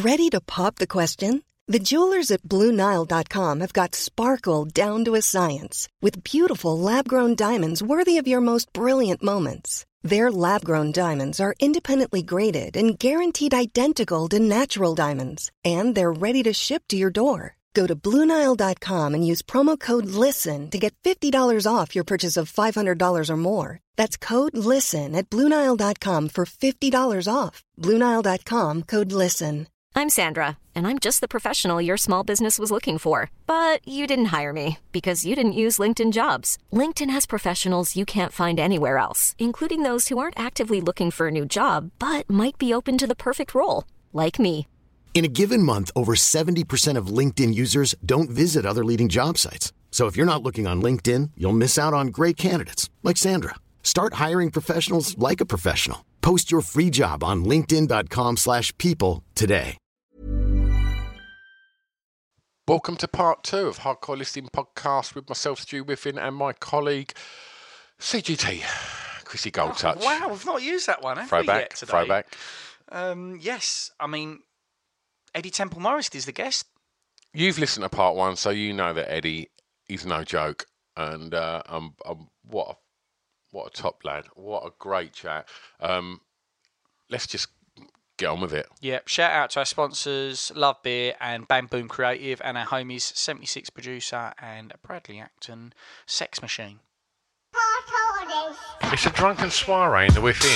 Ready to pop the question? The jewelers at BlueNile.com have got sparkle down to a science with beautiful lab-grown diamonds worthy of your most brilliant moments. Their lab-grown diamonds are independently graded and guaranteed identical to natural diamonds, and they're ready to ship to your door. Go to BlueNile.com and use promo code LISTEN to get $50 off your purchase of $500 or more. That's code LISTEN at BlueNile.com for $50 off. BlueNile.com, code LISTEN. I'm Sandra, and I'm just the professional your small business was looking for. But you didn't hire me because you didn't use LinkedIn Jobs. LinkedIn has professionals you can't find anywhere else, including those who aren't actively looking for a new job, but might be open to the perfect role, like me. In a given month, over 70% of LinkedIn users don't visit other leading job sites. So if you're not looking on LinkedIn, you'll miss out on great candidates like Sandra. Start hiring professionals like a professional. Post your free job on linkedin.com/people today. Welcome to part 2 of Hardcore Listing Podcast with myself, Stu Whiffin, and my colleague, CGT, Chrissy Goldtouch. Oh, wow, we've not used that one, have we yet today? Throwback. Yes, I mean, Eddie Temple Morris is the guest. You've listened to part 1, so you know that Eddie is no joke. And what a top lad. What a great chat. Let's just get on with it. Yeah, shout out to our sponsors, Love Beer and Bam Boom Creative, and our homies, 76 Producer and Bradley Acton, Sex Machine. It's a drunken soiree in the Whiffin.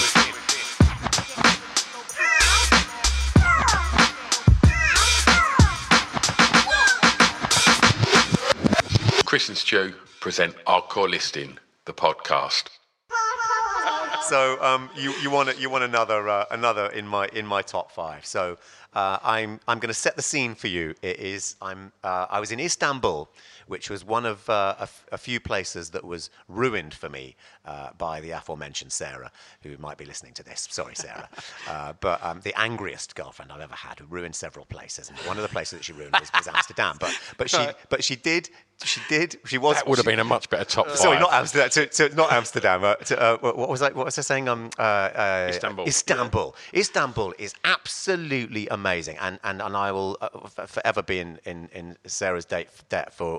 Chris and Stu present Hardcore Listing, the podcast. So you want another in my top 5. So I'm going to set the scene for you. It is I was in Istanbul, which was one of a few places that was ruined for me by the aforementioned Sarah, who might be listening to this. Sorry, Sarah, but the angriest girlfriend I've ever had, who ruined several places, and one of the places that she ruined was Amsterdam. But she was. That would have been a much better top 5. Sorry, not Amsterdam. Not Amsterdam. What was I saying? Istanbul. Istanbul. Yeah. Istanbul is absolutely amazing, and I will forever be in Sarah's debt for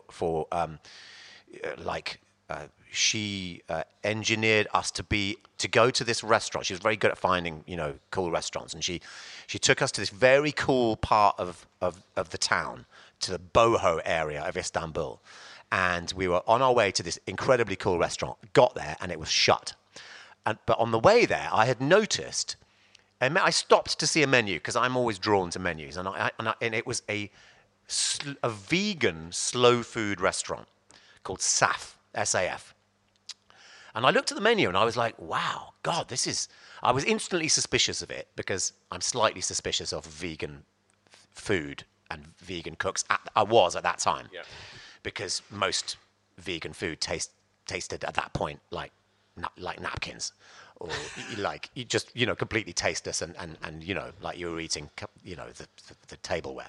she engineered us to go to this restaurant. She was very good at finding cool restaurants, and she took us to this very cool part of the town, to the boho area of Istanbul, and we were on our way to this incredibly cool restaurant. Got there and it was shut, but on the way there I had noticed, and I stopped to see a menu because I'm always drawn to menus, and it was a vegan slow food restaurant called SAF, S-A-F. And I looked at the menu and I was like, wow, God, I was instantly suspicious of it because I'm slightly suspicious of vegan food and vegan cooks. I was at that time. Yeah. Because most vegan food tasted at that point like napkins, or like you just completely tasteless and like you were eating the tableware.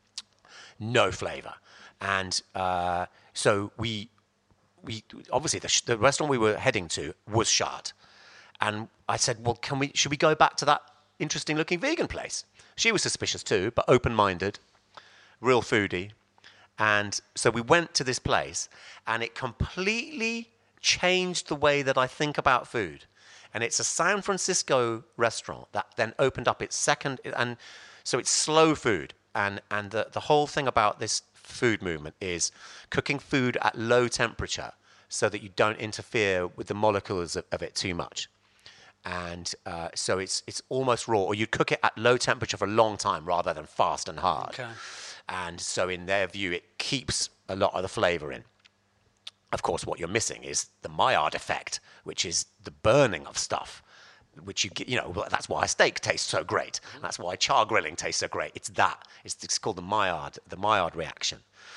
No flavour. And so we obviously the restaurant we were heading to was shut, and I said, well, should we go back to that interesting looking vegan place? She was suspicious too, but open-minded, real foodie. And so we went to this place, and it completely changed the way that I think about food. And it's a San Francisco restaurant that then opened up its second, and so it's slow food. And the whole thing about this food movement is cooking food at low temperature so that you don't interfere with the molecules of it too much. And so it's almost raw, or you cook it at low temperature for a long time rather than fast and hard. Okay. And so in their view, it keeps a lot of the flavour in. Of course, what you're missing is the Maillard effect, which is the burning of stuff, which you get, that's why a steak tastes so great. That's why char grilling tastes so great. It's that. It's called the Maillard reaction.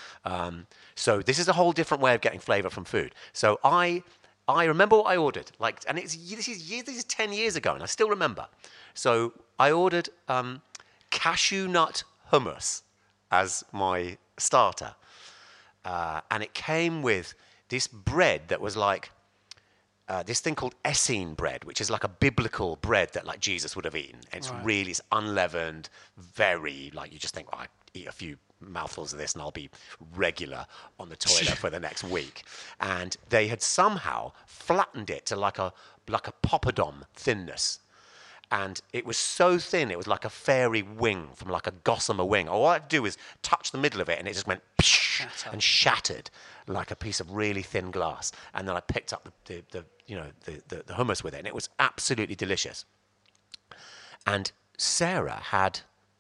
So this is a whole different way of getting flavour from food. So I remember what I ordered, and this is 10 years ago, and I still remember. So I ordered cashew nut hummus as my starter, and it came with this bread that was like this thing called Essene bread, which is like a biblical bread that like Jesus would have eaten. It's really it's unleavened, very like you just think, I eat a few mouthfuls of this and I'll be regular on the toilet for the next week. And they had somehow flattened it to like a poppadom thinness. And it was so thin, it was like a fairy wing from like a gossamer wing. All I had to do was touch the middle of it and it just went and shattered like a piece of really thin glass. And then I picked up the hummus with it, and it was absolutely delicious. And Sarah had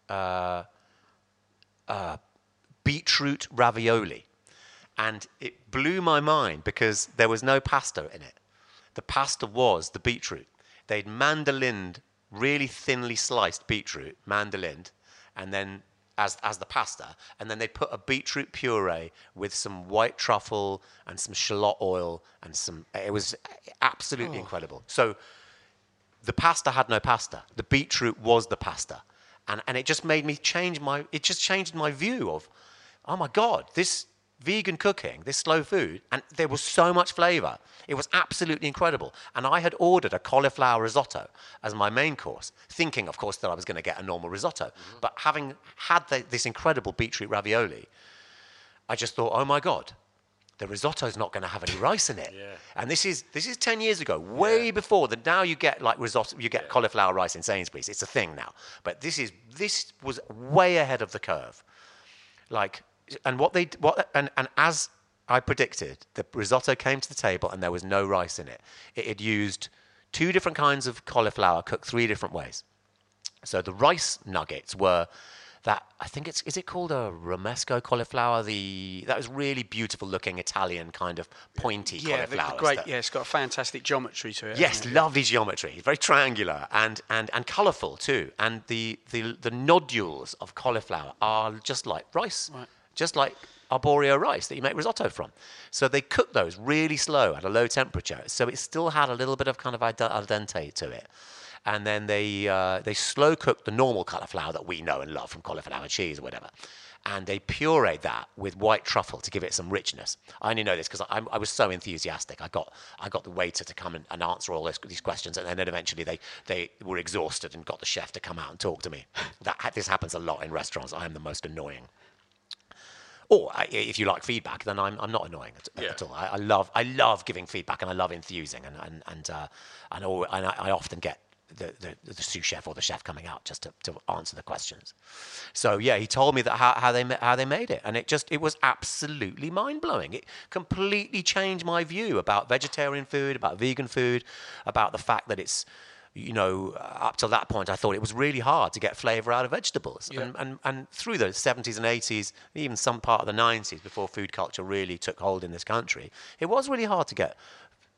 beetroot ravioli, and it blew my mind because there was no pasta in it. The pasta was the beetroot. They'd mandolined really thinly sliced beetroot, mandolined, and then as the pasta, and then they'd put a beetroot puree with some white truffle and some shallot oil and it was absolutely incredible. So the pasta had no pasta. The beetroot was the pasta. And it just made me changed my view of, oh my God, this vegan cooking, this slow food, and there was so much flavor. It was absolutely incredible. And I had ordered a cauliflower risotto as my main course, thinking, of course, that I was going to get a normal risotto. Mm-hmm. But having had this incredible beetroot ravioli, I just thought, oh my God, the risotto's not going to have any rice in it. Yeah. And this is 10 years ago, way before that. Now you get like risotto, you get cauliflower rice in Sainsbury's. It's a thing now. But this was way ahead of the curve. Like, and as I predicted, the risotto came to the table and there was no rice in it. It had used 2 different kinds of cauliflower cooked 3 different ways. So the rice nuggets were that, I think is it called a romesco cauliflower? That was really beautiful looking Italian kind of pointy cauliflower. It's got a fantastic geometry to it. Yes, lovely geometry. Very triangular and colourful too. And the nodules of cauliflower are just like rice. Right. Just like arborio rice that you make risotto from. So they cooked those really slow at a low temperature. So it still had a little bit of kind of al dente to it. And then they slow cooked the normal cauliflower that we know and love from cauliflower cheese or whatever. And they pureed that with white truffle to give it some richness. I only know this because I was so enthusiastic. I got the waiter to come and answer all these questions, and then eventually they were exhausted and got the chef to come out and talk to me. This happens a lot in restaurants. I am the most annoying. Or if you like feedback, then I'm not annoying at all. I love giving feedback, and I love enthusing, and I often get the sous chef or the chef coming out just to answer the questions. So yeah, he told me that how they made it, and it was absolutely mind blowing. It completely changed my view about vegetarian food, about vegan food, about the fact that it's. Up till that point, I thought it was really hard to get flavour out of vegetables. Yeah. And through the 70s and 80s, even some part of the 90s, before food culture really took hold in this country, it was really hard to get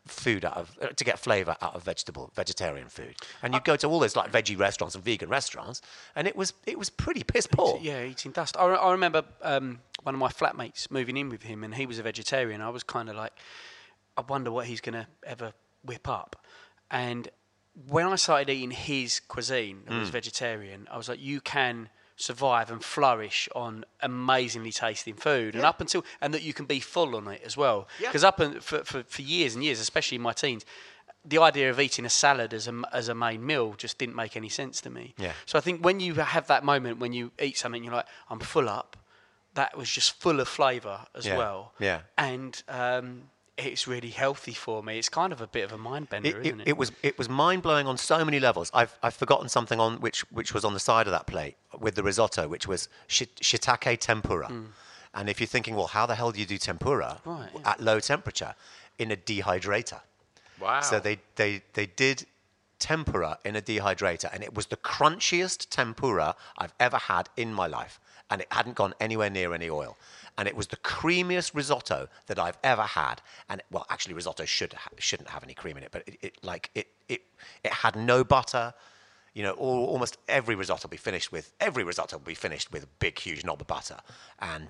flavour out of vegetarian food. And you'd go to all those like veggie restaurants and vegan restaurants, and it was pretty piss poor. Yeah, eating dust. I remember one of my flatmates moving in with him, and he was a vegetarian. I was kind of like, I wonder what he's going to ever whip up. And when I started eating his cuisine that was vegetarian, I was like, you can survive and flourish on amazingly tasting food, and and that you can be full on it as well. Because for years and years, especially in my teens, the idea of eating a salad as a main meal just didn't make any sense to me. Yeah. So I think when you have that moment when you eat something, you're like, I'm full up. That was just full of flavour as well. Yeah. And it's really healthy for me. It's kind of a bit of a mind bender, isn't it? It was mind blowing on so many levels. I've forgotten something on which was on the side of that plate with the risotto, which was shiitake tempura. And if you're thinking, well, how the hell do you do tempura at low temperature? In a dehydrator. Wow. So they did tempura in a dehydrator, and it was the crunchiest tempura I've ever had in my life, and it hadn't gone anywhere near any oil. And it was the creamiest risotto that I've ever had. And well, actually, risotto shouldn't have any cream in it, but it had no butter. Almost every risotto will be finished with a big, huge knob of butter, and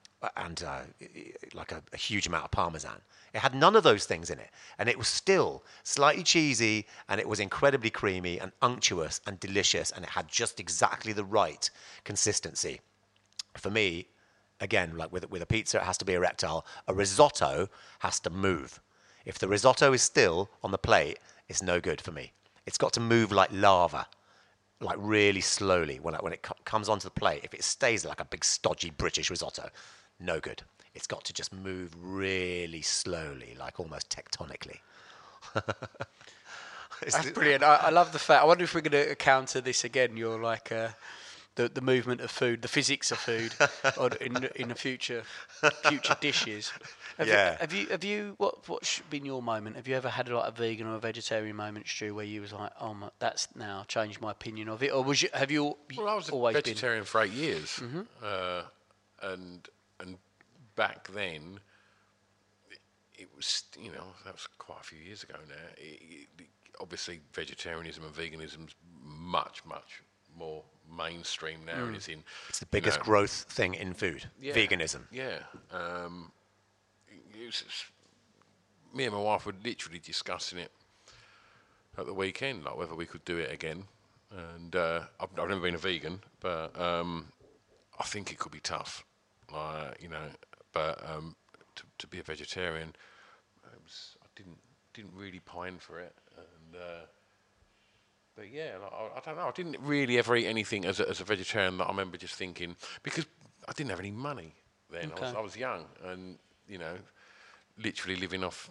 like a huge amount of parmesan. It had none of those things in it, and it was still slightly cheesy, and it was incredibly creamy and unctuous and delicious, and it had just exactly the right consistency. For me, again, like with a pizza, it has to be erectile. A risotto has to move. If the risotto is still on the plate, it's no good for me. It's got to move like lava, like really slowly when it comes onto the plate. If it stays like a big stodgy British risotto, no good. It's got to just move really slowly, like almost tectonically. That's brilliant. I love the fact. I wonder if we're going to counter this again. You're like the movement of food, the physics of food, or in the future dishes. Have you what's been your moment? Have you ever had like a vegan or a vegetarian moment, Stu, where you was like, oh my, that's now changed my opinion of it, or was you? Have you? Well, I was always a vegetarian for 8 years, and back then, it was, that was quite a few years ago now. Obviously, vegetarianism and veganism's much more mainstream now, and it's the biggest growth thing in food. Yeah, veganism. Yeah. Me and my wife were literally discussing it at the weekend, like whether we could do it again. And I've never been a vegan, but I think it could be tough. But to be a vegetarian, I didn't really pine for it. And but yeah, I don't know. I didn't really ever eat anything as a vegetarian that I remember just thinking, because I didn't have any money then. Okay. I was young, and literally living off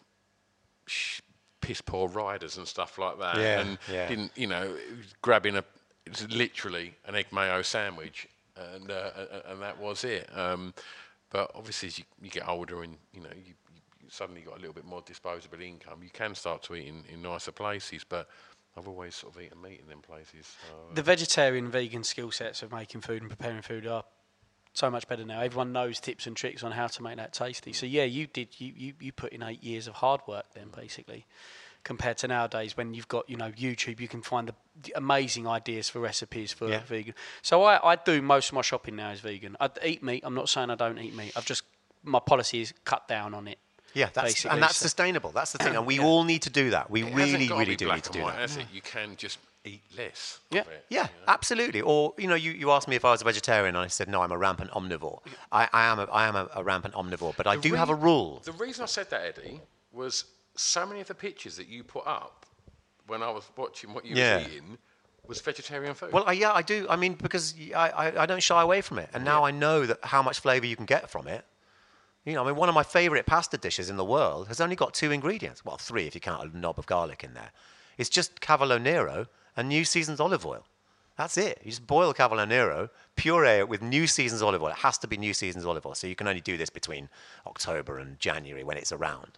piss poor riders and stuff like that. Didn't grabbing it was literally an egg mayo sandwich, and that was it. But obviously, as you get older and you suddenly got a little bit more disposable income, you can start to eat in nicer places. But I've always sort of eaten meat in them places. So, the vegetarian vegan skill sets of making food and preparing food are so much better now. Everyone knows tips and tricks on how to make that tasty. So yeah, you put in 8 years of hard work then, basically, compared to nowadays when you've got YouTube. You can find the amazing ideas for recipes for vegan. So I do most of my shopping now as vegan. I eat meat. I'm not saying I don't eat meat. My policy is cut down on it. Yeah, that's sustainable. That's the thing, and we all need to do that. We really do need to do that. You can just eat less. Yeah, of it, absolutely. Or you asked me if I was a vegetarian, and I said no, I'm a rampant omnivore. I am a rampant omnivore, but I do have a rule. The reason I said that, Eddie, was so many of the pictures that you put up when I was watching what you were eating was vegetarian food. Well, I do. I mean, because I don't shy away from it, and now I know that how much flavour you can get from it. One of my favourite pasta dishes in the world has only got 2 ingredients. Well, 3 if you count a knob of garlic in there. It's just Cavolo Nero and New Seasons olive oil. That's it. You just boil Cavolo Nero, puree it with New Seasons olive oil. It has to be New Seasons olive oil, so you can only do this between October and January when it's around.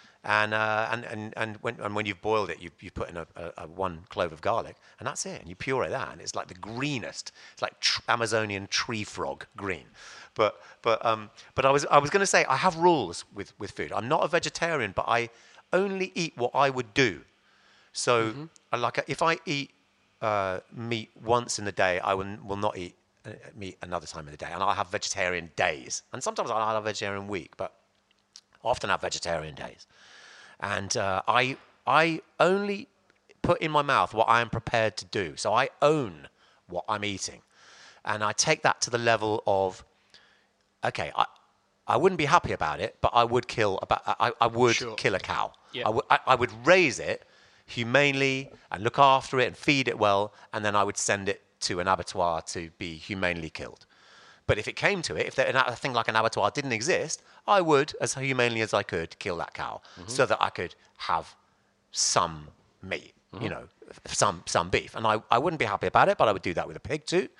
And when you've boiled it, you put in a 1 clove of garlic, and that's it. And you puree that, and it's like the greenest. It's like Amazonian tree frog green. But I was going to say I have rules with food. I'm not a vegetarian, but I only eat what I would do. So if I eat meat once in the day, I will not eat meat another time in the day, and I'll have vegetarian days. And sometimes I'll have a vegetarian week, but I often have vegetarian days. And I only put in my mouth what I am prepared to do. So I own what I'm eating, and I take that to the level of, okay, I wouldn't be happy about it, but I would kill kill a cow. Yeah. I would raise it humanely and look after it and feed it well, and then I would send it to an abattoir to be humanely killed. But if it came to it, if a thing like an abattoir didn't exist, I would, as humanely as I could, kill that cow so that I could have some meat, some beef. And I wouldn't be happy about it, but I would do that with a pig too.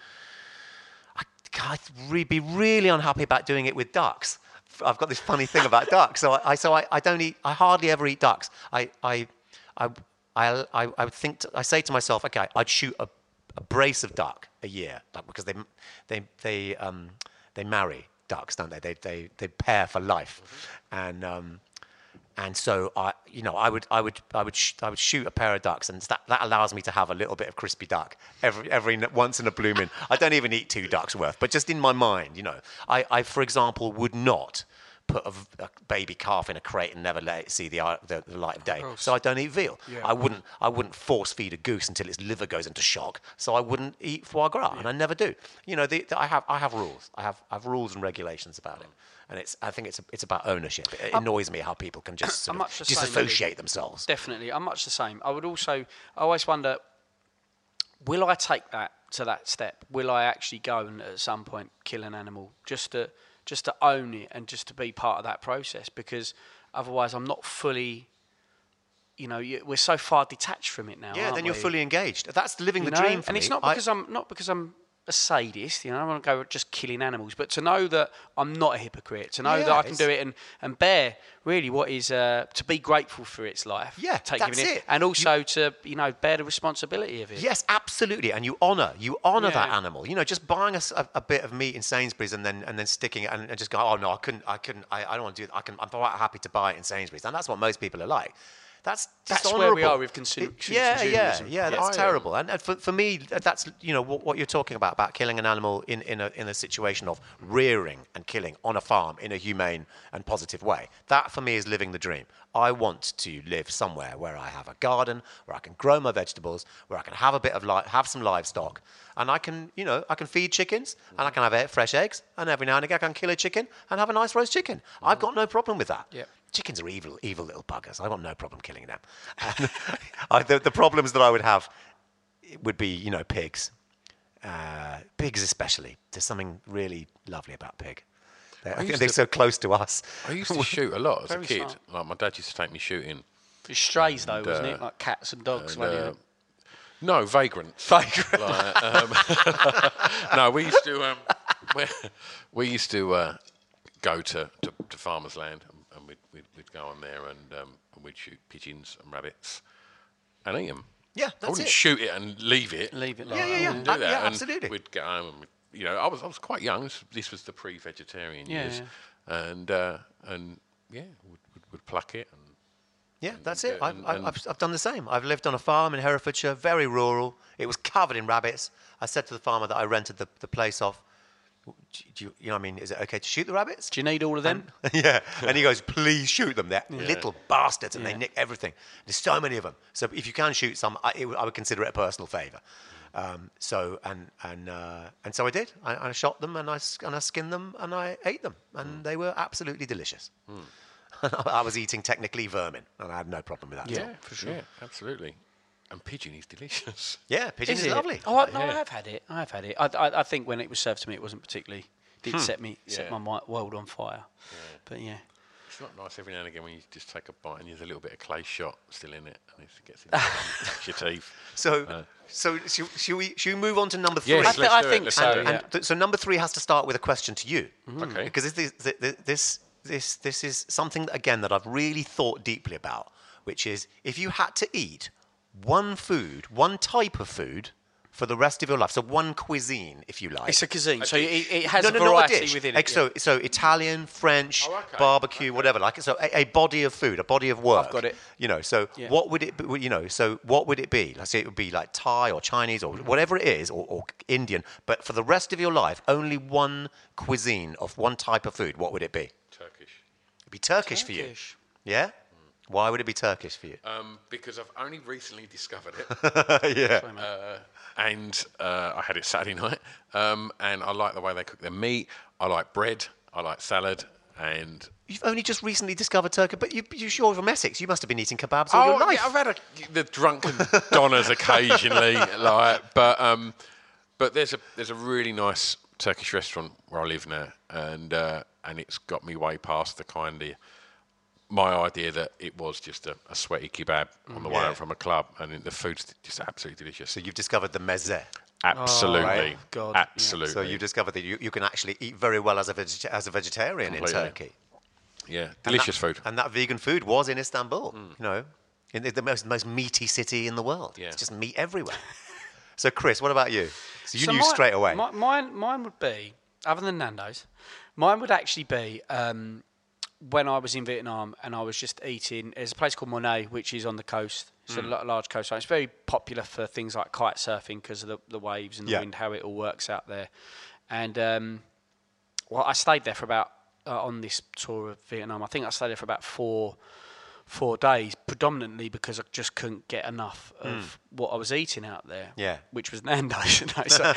I'd be really unhappy about doing it with ducks. I've got this funny thing about ducks. So I don't eat. I hardly ever eat ducks. I would think. I say to myself, okay, I'd shoot a brace of duck a year, because they marry ducks, don't they? They pair for life, and so I would shoot a pair of ducks, and that allows me to have a little bit of crispy duck every once in a blue moon. I don't even eat 2 ducks worth, but just in my mind, I for example would not put a baby calf in a crate and never let it see the light of day. course. So I don't eat veal. Yeah. I wouldn't force feed a goose until its liver goes into shock. So I wouldn't eat foie gras, and I never do. You know, I have rules. I have rules and regulations about it. And I think it's about ownership. It annoys me how people can just sort of disassociate themselves. Definitely, I'm much the same. I always wonder, will I take that to that step? Will I actually go and at some point kill an animal just to own it and just to be part of that process? Because otherwise, I'm not fully. You know, we're so far detached from it now. Yeah, aren't then you're we? fully engaged. That's living the You know? dream for and me. it's not because I'm a sadist, you know, I don't want to go just killing animals, but to know that I'm not a hypocrite, to know that I can do it and bear really what is to be grateful for its life. Yeah, that's it. And also to, you know, bear the responsibility of it. Yes, absolutely. And you honour that animal. You know, just buying a bit of meat in Sainsbury's and then sticking it and just go, oh no, I don't want to do it. I'm quite happy to buy it in Sainsbury's. And that's what most people are like. That's where we are with consumerism. That's terrible. And for me, that's, you know, what you're talking about killing an animal in a situation of rearing and killing on a farm in a humane and positive way. That for me is living the dream. I want to live somewhere where I have a garden, where I can grow my vegetables, where I can have a bit of have some livestock, and I can feed chickens, and I can have fresh eggs, and every now and again I can kill a chicken and have a nice roast chicken. I've got no problem with that. Yeah. Chickens are evil little buggers. I've got no problem killing them. And the problems that I would have would be, you know, pigs. Pigs especially. There's something really lovely about pig. They're so close to us. I used to shoot a lot as a Very kid. smart. Like my dad used to take me shooting. It's strays though, wasn't it? Like cats and dogs. No, vagrants. No, we used to go to farmers' land, and we'd go on there and we'd shoot pigeons and rabbits and eat them. Yeah, I that's wouldn't it. shoot it and leave it. Leave it. Like Yeah, that. yeah, I wouldn't do that. yeah, And absolutely. We'd get home and you know, I was quite young. This was the pre-vegetarian years, and we'd pluck it. And Yeah, that's it. I've done the same. I've lived on a farm in Herefordshire, very rural. It was covered in rabbits. I said to the farmer that I rented the place off, do you know what I mean, is it okay to shoot the rabbits? Do you need all of them? Yeah. And he goes, please shoot them. They're little bastards and they nick everything. There's so many of them. So if you can shoot some, I would consider it a personal favour. So I did. I shot them and I skinned them and I ate them. And they were absolutely delicious. I was eating technically vermin, and I had no problem with that. Yeah, for sure. Yeah, absolutely. And pigeon is delicious. Yeah, pigeon is it? lovely. Oh, no, I have had it. I think when it was served to me, it wasn't particularly. Did set my world on fire. Yeah. But yeah. It's not nice every now and again when you just take a bite and there's a little bit of clay shot still in it, and it gets into your teeth. So should we move on to number 3? Yes, I think so. And so number 3 has to start with a question to you. Okay. Because this is something again that I've really thought deeply about, which is if you had to eat one type of food for the rest of your life, so one cuisine, if you like. It's a cuisine, so it has a not a variety dish. within it. So Italian, French, barbecue, whatever. Like so, a body of food, a body of work. I've got it. You know, so what would it be? You know, so what would it be? Let's say it would be like Thai or Chinese or whatever it is, or Indian. But for the rest of your life, only one cuisine of one type of food. What would it be? Turkish. It'd be Turkish for you. Yeah. Why would it be Turkish for you? Because I've only recently discovered it. Yeah. And I had it Saturday night. And I like the way they cook their meat. I like bread. I like salad. And You've only just recently discovered Turkey, but you're sure from Essex. You must have been eating kebabs all your life. Yeah, I've had the drunken donners occasionally, but there's a really nice Turkish restaurant where I live now, and it's got me way past the kind of my idea that it was just a sweaty kebab on the way home from a club, and the food's just absolutely delicious. So you've discovered the meze. Absolutely, God. absolutely. So you discovered that you can actually eat very well as a vegetarian in Turkey. Yeah, delicious food. And that vegan food was in Istanbul, you know, in the most meaty city in the world. Yeah. It's just meat everywhere. So, Chris, what about you? So you knew straight away. Mine would be, other than Nando's, mine would actually be when I was in Vietnam and I was just eating. There's a place called Monet, which is on the coast. It's a large coastline. It's very popular for things like kite surfing because of the waves and the wind, how it all works out there. And I stayed there for about on this tour of Vietnam. I think I stayed there for about four days, predominantly because I just couldn't get enough of what I was eating out there. Yeah. Which was Nando's. No, so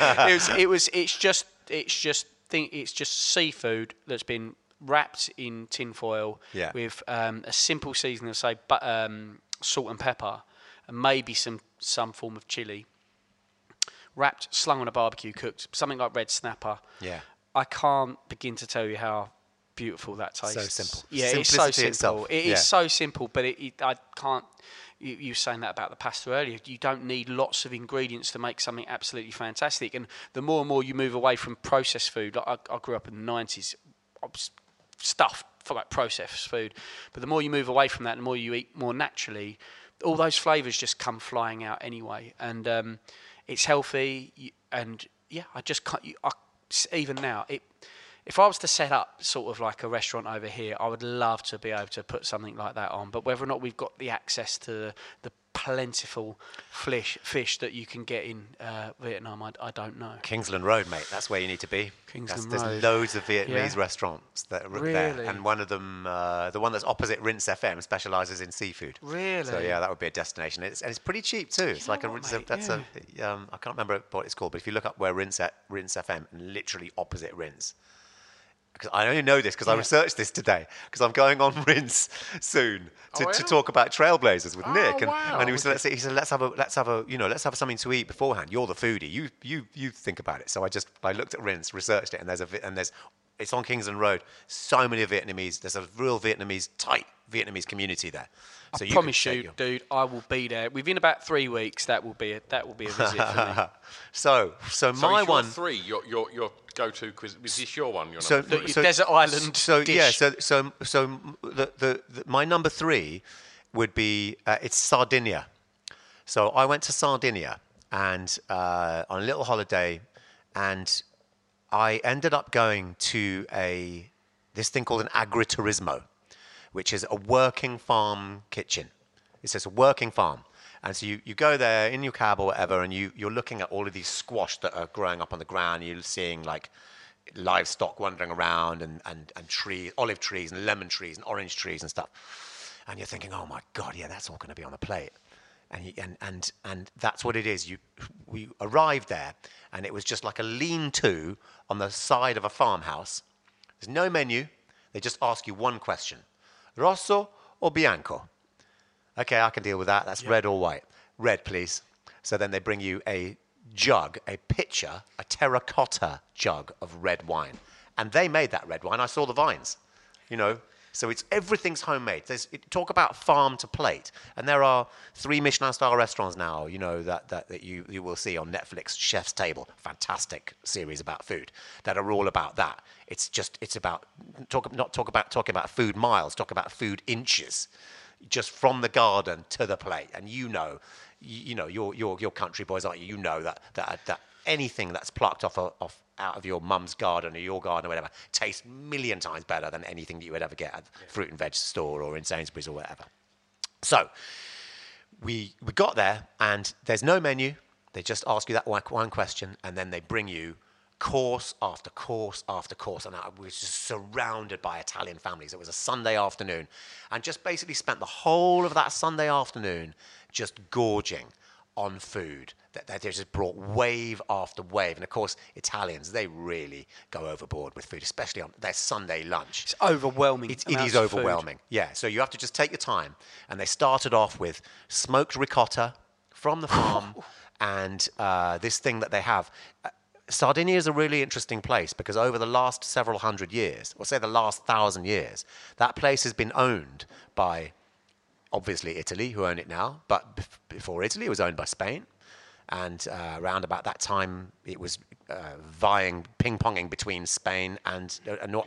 it's just seafood that's been wrapped in tinfoil with a simple seasoning of, say, salt and pepper, and maybe some form of chili, wrapped, slung on a barbecue, cooked, something like red snapper. Yeah. I can't begin to tell you how beautiful that tastes. So simple. Yeah, Simplicity it's so simple. itself. It is so simple, but I can't. You were saying that about the pasta earlier. You don't need lots of ingredients to make something absolutely fantastic. And the more and more you move away from processed food, like I grew up in the 90s, I was stuffed for like processed food. But the more you move away from that, the more you eat more naturally, all those flavours just come flying out anyway. And it's healthy. And yeah, I just can't. Even now, if I was to set up sort of like a restaurant over here, I would love to be able to put something like that on. But whether or not we've got the access to the plentiful fish that you can get in Vietnam, I don't know. Kingsland Road, mate. That's where you need to be. Kingsland Road. There's loads of Vietnamese restaurants that are there. And one of them, the one that's opposite Rinse FM, specialises in seafood. Really? So yeah, that would be a destination. And it's pretty cheap too. It's like I can't remember what it's called, but if you look up where Rinse FM, literally opposite Rinse. Because I only know this because I researched this today. Because I'm going on Rinse soon to talk about Trailblazers with Nick, and he said let's have something to eat beforehand. You're the foodie. You think about it. So I looked at Rinse, researched it, and it's on Kingsland Road. So many Vietnamese. There's a real tight Vietnamese community there. So I promise you, dude, I will be there within about 3 weeks. That will be a visit for me. So my one three, your go-to quiz. Is this your one? So desert island. dish. My number 3 would be it's Sardinia. So I went to Sardinia and on a little holiday, and I ended up going to this thing called an agriturismo, which is a working farm kitchen. It's just a working farm. And so you go there in your cab or whatever, and you're looking at all of these squash that are growing up on the ground. You're seeing like livestock wandering around and trees, olive trees and lemon trees and orange trees and stuff. And you're thinking, oh my God, yeah, that's all going to be on the plate. And that's what it is. We arrived there, and it was just like a lean-to on the side of a farmhouse. There's no menu. They just ask you one question. Rosso or bianco? Okay, I can deal with that. That's red or white. Red, please. So then they bring you a jug, a pitcher, a terracotta jug of red wine. And they made that red wine. I saw the vines, So everything's homemade. Talk about farm to plate. And there are 3 Michelin-star restaurants now, that you will see on Netflix, Chef's Table, fantastic series about food, that are all about that. It's about talking about food miles, talk about food inches, just from the garden to the plate. And you're country boys, aren't you? You know that anything that's plucked off out of your mum's garden or your garden or whatever tastes a million times better than anything that you would ever get at a fruit and veg store or in Sainsbury's or whatever. So we got there, and there's no menu. They just ask you that one question, and then they bring you course after course after course. And I was just surrounded by Italian families. It was a Sunday afternoon, and just basically spent the whole of that Sunday afternoon just gorging on food. They just brought wave after wave. And of course, Italians, they really go overboard with food, especially on their Sunday lunch. It's overwhelming. It is overwhelming. Yeah, so you have to just take your time. And they started off with smoked ricotta from the farm and this thing that they have. Sardinia is a really interesting place because over the last several hundred years, or say the last 1,000 years, that place has been owned by, obviously, Italy, who own it now. But before Italy, it was owned by Spain. And around about that time, it was ping-ponging between Spain and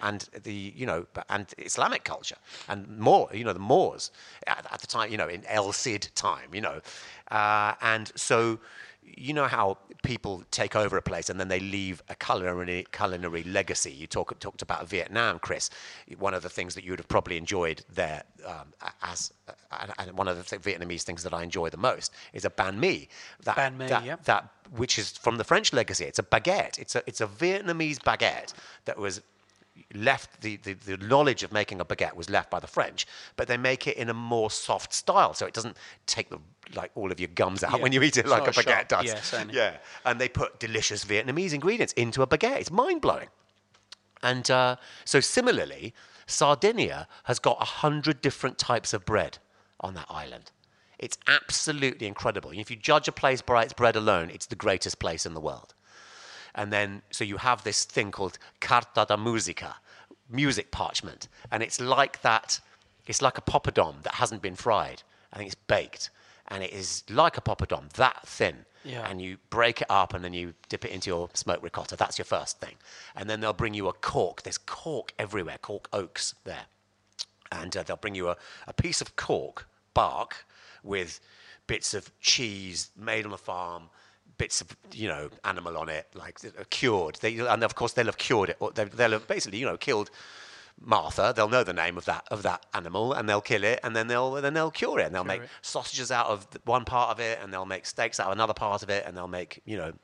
Islamic culture and more, the Moors at the time, in El Cid time, and so. You know how people take over a place and then they leave a culinary legacy. You talked about Vietnam, Chris. One of the things that you would have probably enjoyed there, and one of the Vietnamese things that I enjoy the most is a banh mi. That which is from the French legacy. It's a baguette. It's a Vietnamese baguette that was, left the knowledge of making a baguette was left by the French, but they make it in a more soft style, so it doesn't take all of your gums out when you eat it like a baguette does. Yeah, certainly. Yeah, and they put delicious Vietnamese ingredients into a baguette. It's mind-blowing. And so similarly, Sardinia has got 100 different types of bread on that island. It's absolutely incredible. If you judge a place by its bread alone, it's the greatest place in the world. And then, so you have this thing called carta da musica, music parchment. And it's like that, it's like a poppadom that hasn't been fried. I think it's baked. And it is like a poppadom, that thin. Yeah. And you break it up and then you dip it into your smoked ricotta. That's your first thing. And then they'll bring you a cork. There's cork everywhere, cork oaks there. And they'll bring you a piece of cork bark with bits of cheese made on the farm, bits of, animal on it, like cured. And of course they'll have cured it. Or they'll have basically, killed Martha. They'll know the name of that animal, and they'll kill it, and then they'll cure it, and they'll make sausages out of one part of it, and they'll make steaks out of another part of it, and they'll make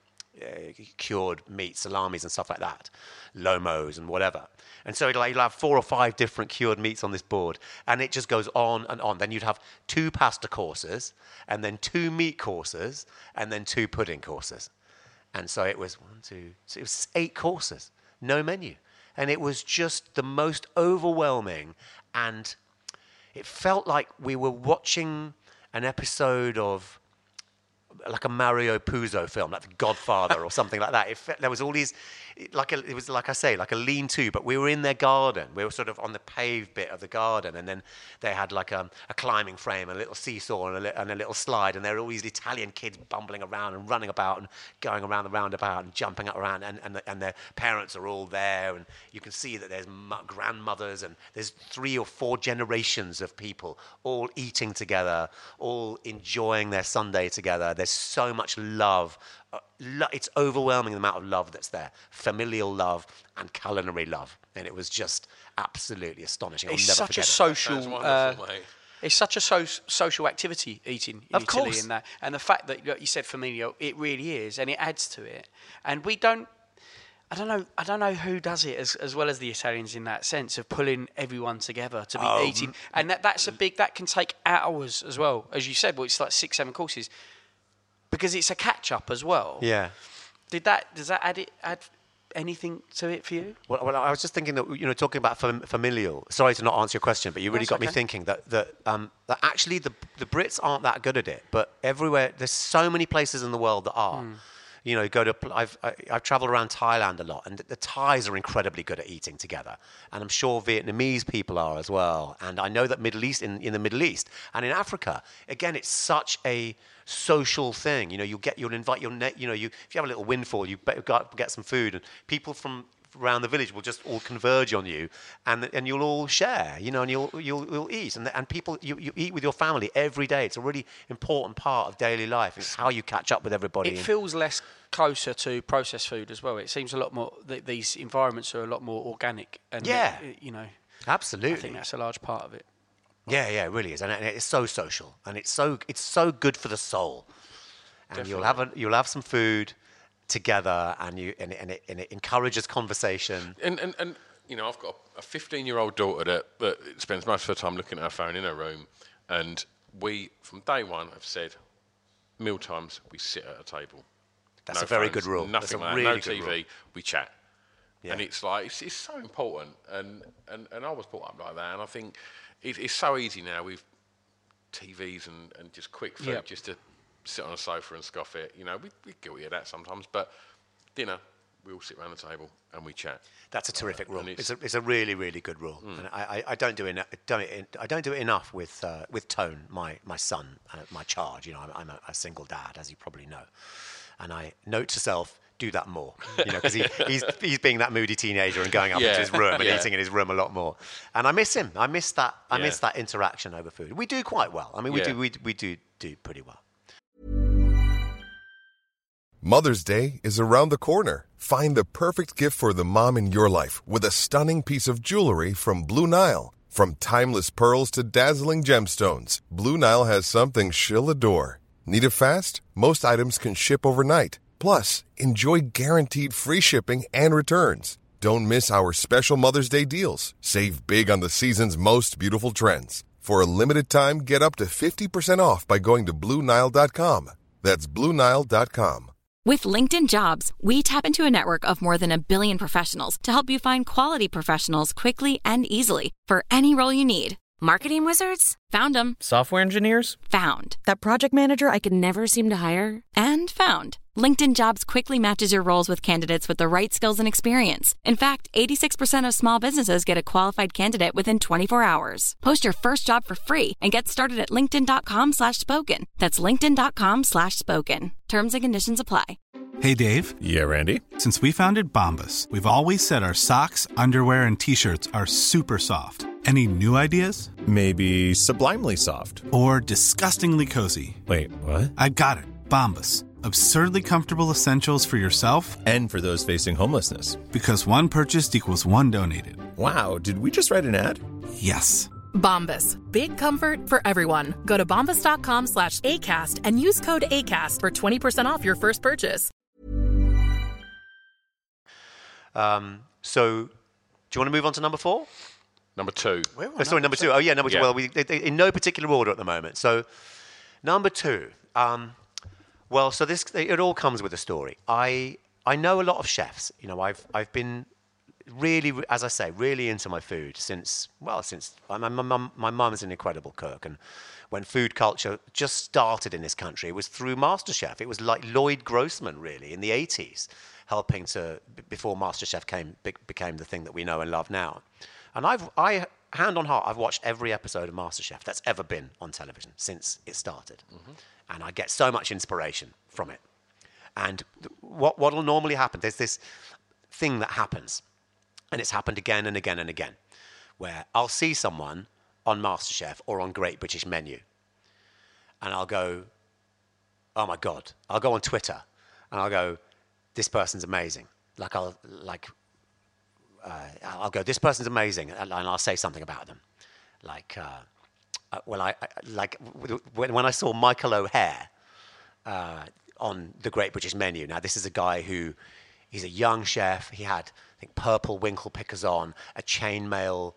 cured meat, salamis and stuff like that, lomos and whatever. And so you'll have 4 or 5 different cured meats on this board, and it just goes on and on. Then you'd have 2 pasta courses, and then 2 meat courses, and then 2 pudding courses. And so it was 8 courses, no menu. And it was just the most overwhelming, and it felt like we were watching an episode of like a Mario Puzo film, like The Godfather or something like that. There was all these, it was like I say, like a lean-to, but we were in their garden. We were sort of on the paved bit of the garden, and then they had like a climbing frame, a little seesaw, and a little slide, and there were all these Italian kids bumbling around and running about and going around the roundabout and jumping up around, and their parents are all there, and you can see that there's grandmothers, and there's 3 or 4 generations of people all eating together, all enjoying their Sunday together. There's so much love. It's overwhelming the amount of love that's there, familial love and culinary love, and it was just absolutely astonishing. It's such a social. It's such a social activity, eating in Italy, and the fact that you said familial, it really is, and it adds to it. And we don't. I don't know who does it as well as the Italians in that sense of pulling everyone together to be eating, and that can take hours as well, as you said. Well, it's like 6-7 courses. Because it's a catch-up as well. Yeah. Does that add anything to it for you? Well, I was just thinking that, talking about familial. Sorry to not answer your question, but you really got me thinking that actually the Brits aren't that good at it. But everywhere, there's so many places in the world that are. I've traveled around Thailand a lot, and the Thais are incredibly good at eating together, and I'm sure Vietnamese people are as well. And I know that in the Middle East and in Africa, again, it's such a social thing. You'll invite if you have a little windfall, you get some food, and people from around the village will just all converge on you, and you'll all share, and you'll eat, and people you eat with your family every day. It's a really important part of daily life. It's how you catch up with everybody. It feels less closer to processed food as well. It seems a lot more. These environments are a lot more organic, and absolutely. I think that's a large part of it. Yeah, it really is, and it's so social, and it's so good for the soul. And definitely. you'll have some food together, and it encourages conversation. And I've got a 15-year-old daughter that spends most of her time looking at her phone in her room, and we from day one have said, meal times we sit at a table. That's a very good rule. Nothing like really that. No TV. Rule. We chat. Yeah. And it's like it's so important, and I was brought up like that, and I think it's so easy now with TVs and just quick food, just to sit on a sofa and scoff it. We're guilty of that sometimes, but dinner, we all sit around the table and we chat. That's a terrific rule. It's a really, really good rule. And I don't do it enough with Tone, my son, my charge. I'm a single dad, as you probably know, and I note to self, do that more, because he's being that moody teenager and going up into his room and eating in his room a lot more. And I miss him. I miss that. I miss that interaction over food. We do quite well. I mean, we do pretty well. Mother's Day is around the corner. Find the perfect gift for the mom in your life with a stunning piece of jewelry from Blue Nile. From timeless pearls to dazzling gemstones, Blue Nile has something she'll adore. Need it fast? Most items can ship overnight. Plus, enjoy guaranteed free shipping and returns. Don't miss our special Mother's Day deals. Save big on the season's most beautiful trends. For a limited time, get up to 50% off by going to BlueNile.com. That's BlueNile.com. With LinkedIn Jobs, we tap into a network of more than 1 billion professionals to help you find quality professionals quickly and easily for any role you need. Marketing wizards? Found them. Software engineers? Found. That project manager I could never seem to hire? And found. LinkedIn Jobs quickly matches your roles with candidates with the right skills and experience. In fact, 86% of small businesses get a qualified candidate within 24 hours. Post your first job for free and get started at linkedin.com/spoken. That's linkedin.com/spoken. Terms and conditions apply. Hey, Dave. Yeah, Randy. Since we founded Bombas, we've always said our socks, underwear, and T-shirts are super soft. Any new ideas? Maybe sublimely soft. Or disgustingly cozy. Wait, what? I got it. Bombas. Absurdly comfortable essentials for yourself and for those facing homelessness. Because one purchased equals one donated. Wow, did we just write an ad? Yes. Bombas. Big comfort for everyone. Go to bombas.com/ACAST and use code ACAST for 20% off your first purchase. So, do you want to move on to number 4? Number 2. Sorry, number 2. Oh, yeah, number 2. Well, in no particular order at the moment. So, number 2. Well, so it all comes with a story. I know a lot of chefs. You know, I've been really, as I say, really into my food since my mum is an incredible cook, and when food culture just started in this country, it was through MasterChef. It was like Lloyd Grossman, really, in the 80s, helping to before MasterChef became the thing that we know and love now. And I hand on heart, I've watched every episode of MasterChef that's ever been on television since it started. Mm-hmm. And I get so much inspiration from it. And what will normally happen, there's this thing that happens, and it's happened again and again and again, where I'll see someone on MasterChef or on Great British Menu, and I'll go, oh my God. I'll go on Twitter, and I'll go, this person's amazing. I'll go, this person's amazing, and I'll say something about them. When I saw Michael O'Hare on the Great British Menu. Now, this is a guy he's a young chef. He had, I think, purple winkle pickers on, a chainmail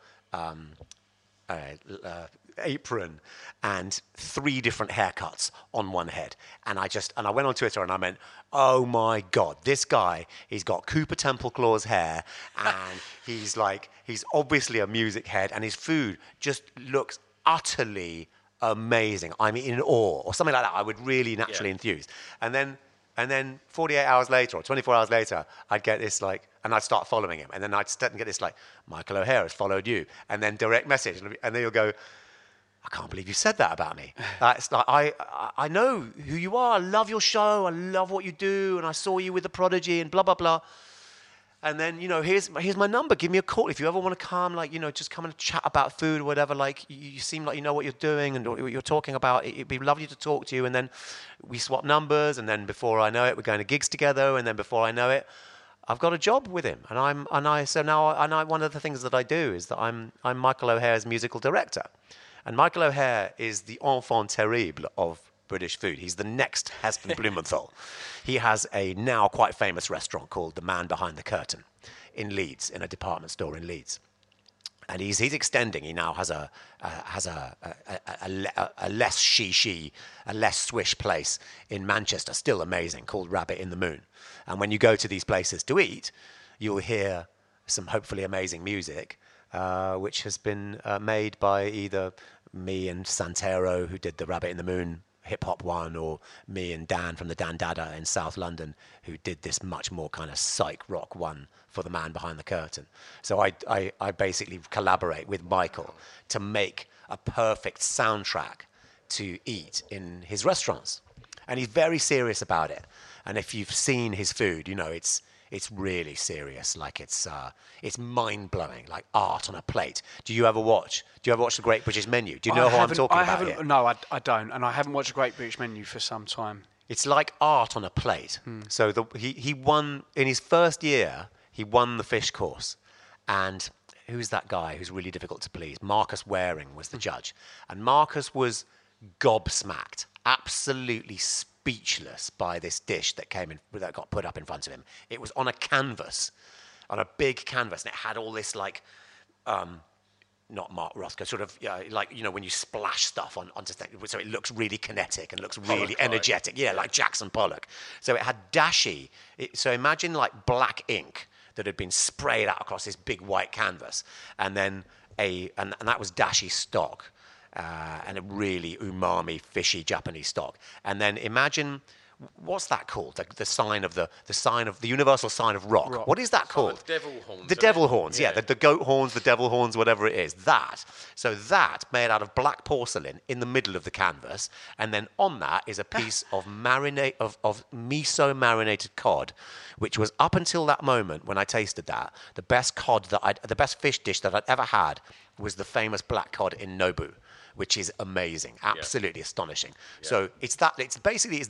apron, and 3 different haircuts on one head. And I went on Twitter and I meant, oh my God, this guy, he's got Cooper Temple Claw's hair, and he's obviously a music head, and his food just looks utterly amazing. I'm in awe, or something like that. I would really naturally enthuse. And then 48 hours later or 24 hours later, I'd get this and I'd start following him. And then I'd start and get this Michael O'Hare has followed you. And then direct message. And then you'll go, I can't believe you said that about me. It's like, I know who you are. I love your show. I love what you do. And I saw you with The Prodigy and blah, blah, blah. And then, here's my number. Give me a call. If you ever want to come, just come and chat about food or whatever. You seem like you know what you're doing and what you're talking about. It'd be lovely to talk to you. And then we swap numbers. And then before I know it, we're going to gigs together. And then before I know it, I've got a job with him. So now one of the things that I do is that I'm Michael O'Hare's musical director. And Michael O'Hare is the enfant terrible of British food. He's the next Heston Blumenthal. He has a now quite famous restaurant called The Man Behind the Curtain in Leeds, in a department store in Leeds. And he's extending. He now has a less she, a less swish place in Manchester, still amazing, called Rabbit in the Moon. And when you go to these places to eat, you'll hear some hopefully amazing music, which has been made by either me and Santero, who did the Rabbit in the Moon hip-hop one, or me and Dan from the Dan Dada in South London, who did this much more kind of psych rock one for The Man Behind the Curtain. So I basically collaborate with Michael to make a perfect soundtrack to eat in his restaurants. And he's very serious about it. And if you've seen his food, it's really serious. It's mind-blowing, like art on a plate. Do you ever watch The Great British Menu? Do you know who I'm talking about here? No, I don't. And I haven't watched The Great British Menu for some time. It's like art on a plate. So he won, in his first year, he won the fish course. And who's that guy who's really difficult to please? Marcus Waring was the judge. And Marcus was gobsmacked, absolutely speechless by this dish that got put up in front of him. It was on a canvas, on a big canvas, and it had all this like, not Mark Rothko, sort of like, you know, when you splash stuff onto things, so it looks really kinetic and looks really energetic. Yeah, like Jackson Pollock. So it had dashi. So imagine like black ink that had been sprayed out across this big white canvas, and then and that was dashi stock, and a really umami, fishy Japanese stock. And then imagine, what's that called? The sign of the universal sign of rock. What is that called? The devil horns. The devil horns, yeah. The goat horns, the devil horns, whatever it is. That. So that made out of black porcelain in the middle of the canvas, and then on that is a piece of miso marinated cod, which was, up until that moment when I tasted that, the best fish dish that I'd ever had was the famous black cod in Nobu, which is amazing, absolutely astonishing. Yeah. So it's that. It's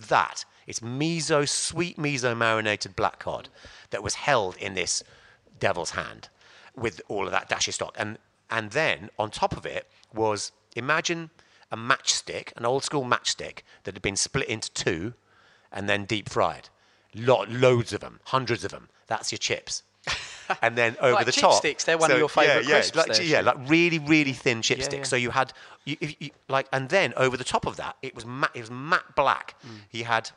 sweet miso marinated black cod that was held in this devil's hand with all of that dashi stock, and then on top of it was, imagine a matchstick, an old school matchstick that had been split into two and then deep fried. Loads of them, hundreds of them. That's your chips. And then over like the top, chipsticks, they're one of your favourite crisps. Like really, really thin chipsticks. So you had, and then over the top of that, it was matte black. He had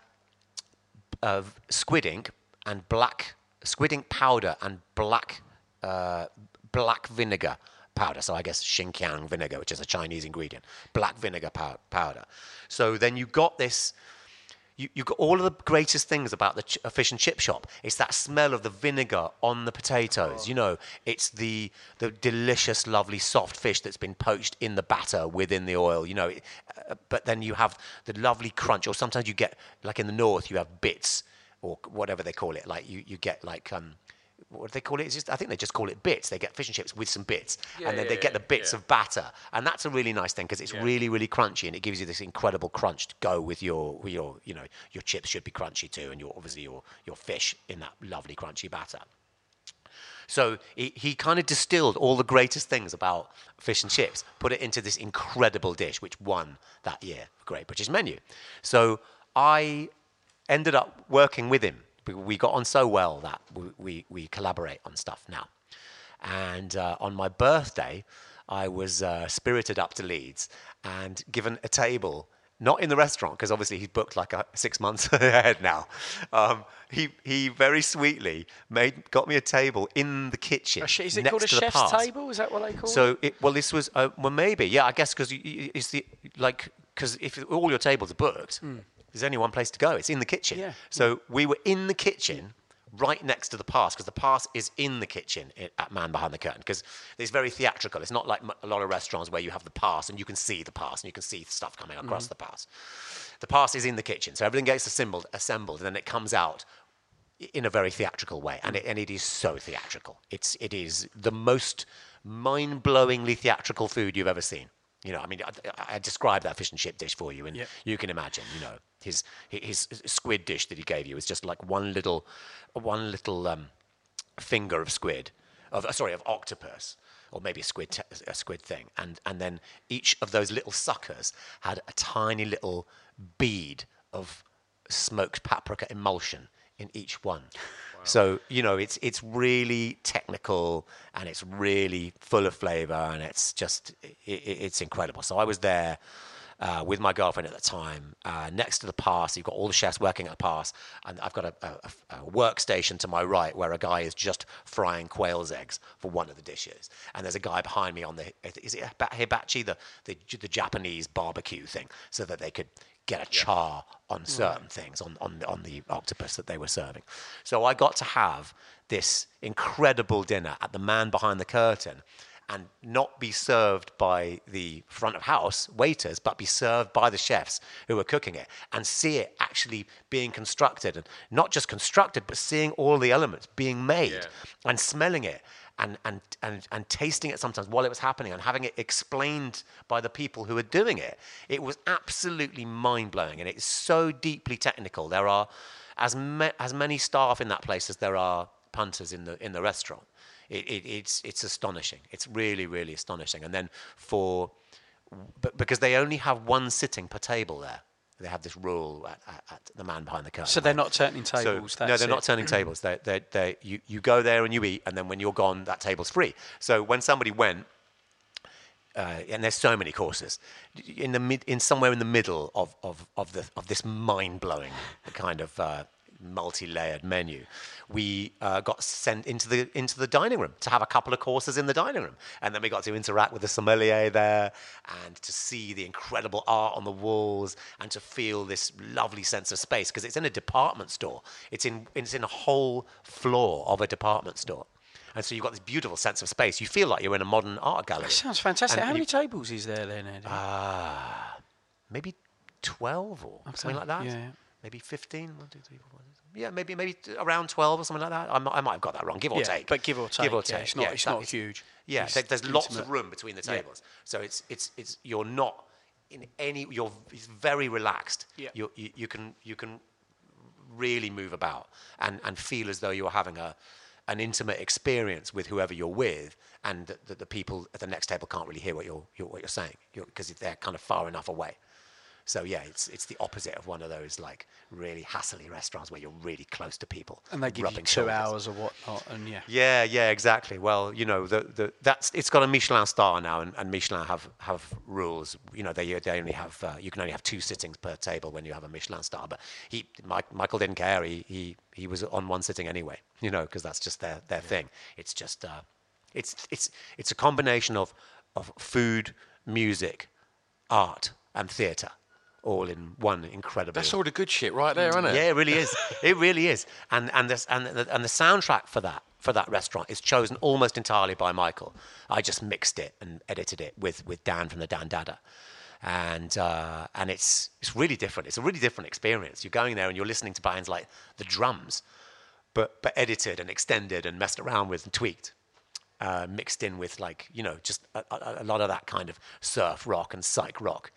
squid ink powder and black vinegar powder. So I guess Xinjiang vinegar, which is a Chinese ingredient, black vinegar powder. So then you got this. You got all of the greatest things about a fish and chip shop. It's that smell of the vinegar on the potatoes. You know, it's the delicious, lovely, soft fish that's been poached in the batter within the oil. You know, but then you have the lovely crunch. Or sometimes you get, like in the north, you have bits or whatever they call it. Like you get like what do they call it? I think they just call it bits. They get fish and chips with some bits, and then they get the bits of batter, and that's a really nice thing because it's really, really crunchy, and it gives you this incredible crunch to go with your chips should be crunchy too, and obviously your fish in that lovely crunchy batter. So he kind of distilled all the greatest things about fish and chips, put it into this incredible dish, which won that year Great British Menu. So I ended up working with him. We got on so well that we collaborate on stuff now. And on my birthday, I was spirited up to Leeds and given a table, not in the restaurant, because obviously he's booked like 6 months ahead now. He very sweetly got me a table in the kitchen. Is it called a chef's table? Is that what they call it? So this was maybe, yeah, I guess, because if all your tables are booked. There's only one place to go. It's in the kitchen. Yeah. So we were in the kitchen right next to the pass, because the pass is in the kitchen at Man Behind the Curtain, because it's very theatrical. It's not like a lot of restaurants where you have the pass and you can see the pass and you can see stuff coming across the pass. The pass is in the kitchen. So everything gets assembled, and then it comes out in a very theatrical way. And it is so theatrical. It is the most mind-blowingly theatrical food you've ever seen. You know, I mean, I described that fish and chip dish for you, and you can imagine, you know, his squid dish that he gave you is just like one little finger of squid, of octopus, or maybe a squid thing, and then each of those little suckers had a tiny little bead of smoked paprika emulsion in each one. Wow. So, you know, it's really technical, and it's really full of flavor, and it's just, it's incredible. So I was there with my girlfriend at the time, next to the pass. You've got all the chefs working at the pass, and I've got a workstation to my right where a guy is just frying quail's eggs for one of the dishes, and there's a guy behind me on is it hibachi, the Japanese barbecue thing, so that they could get a char on certain things on the octopus that they were serving. So I got to have this incredible dinner at the Man Behind the Curtain, and not be served by the front of house waiters, but be served by the chefs who were cooking it, and see it actually being constructed, and not just constructed, but seeing all the elements being made, and smelling it, and tasting it sometimes while it was happening, and having it explained by the people who were doing it. It was absolutely mind-blowing, and it's so deeply technical. There are as many staff in that place as there are punters in the restaurant. It's astonishing. It's really, really astonishing. And then because they only have one sitting per table there, They have this rule at the Man Behind the Curtain. So they're not turning tables. No, they're not turning tables. You go there and you eat, and then when you're gone, that table's free. So when somebody went, and there's so many courses, somewhere in the middle of this mind-blowing kind of multi-layered menu, we got sent into the dining room to have a couple of courses in the dining room, and then we got to interact with the sommelier there, and to see the incredible art on the walls, and to feel this lovely sense of space, because it's in a department store. It's in a whole floor of a department store. And so you've got this beautiful sense of space. You feel like you're in a modern art gallery. That sounds fantastic. How many tables is there then, Eddie? Maybe 12 or something like that. Yeah. Maybe 15. 1, 2, 3, 4, 5. Yeah, maybe around 12 or something like that. I might have got that wrong. Give or take. But give or take. Give or take. Yeah, it's not huge. Yeah, there's lots of room between the tables. So it's you're not in any. It's very relaxed. Yeah. You can really move about and feel as though you're having an intimate experience with whoever you're with, and that the people at the next table can't really hear what you're saying, because they're kind of far enough away. So yeah, it's the opposite of one of those like really hassly restaurants where you're really close to people. And they give you 2 hours or whatnot, and Yeah, exactly. Well, it's got a Michelin star now, and Michelin have rules. They only have you can only have 2 sittings per table when you have a Michelin star. But Michael didn't care. He was on 1 sitting anyway. Because that's just their thing. It's just it's a combination of food, music, art, and theatre, all in one incredible. That's all the good shit right there, isn't it? Yeah, it really is. It really is. And the soundtrack for that restaurant is chosen almost entirely by Michael. I just mixed it and edited it with Dan from the Dan Dada. And it's really different. It's a really different experience. You're going there and you're listening to bands like The Drums, but edited and extended and messed around with and tweaked. Mixed in with just a lot of that kind of surf rock and psych rock.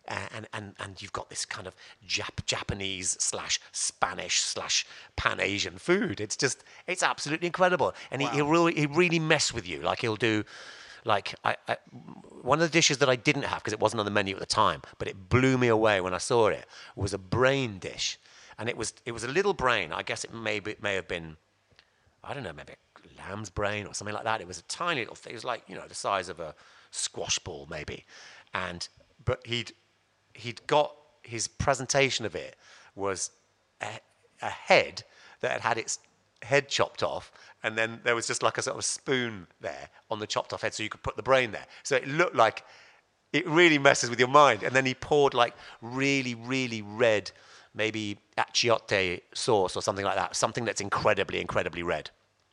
And you've got this kind of Japanese / Spanish / Pan-Asian food. It's absolutely incredible. And he really mess with you. Like he'll do, one of the dishes that I didn't have because it wasn't on the menu at the time, but it blew me away when I saw it, was a brain dish. And it was a little brain. I guess it may have been, I don't know, maybe a lamb's brain or something like that. It was a tiny little thing. It was like, the size of a squash ball maybe. But he'd got, his presentation of it was a head that had its head chopped off, and then there was just like a sort of spoon there on the chopped off head so you could put the brain there. So it looked like, it really messes with your mind. And then he poured like really, really red, maybe achiote sauce or something like that, something that's incredibly, incredibly red.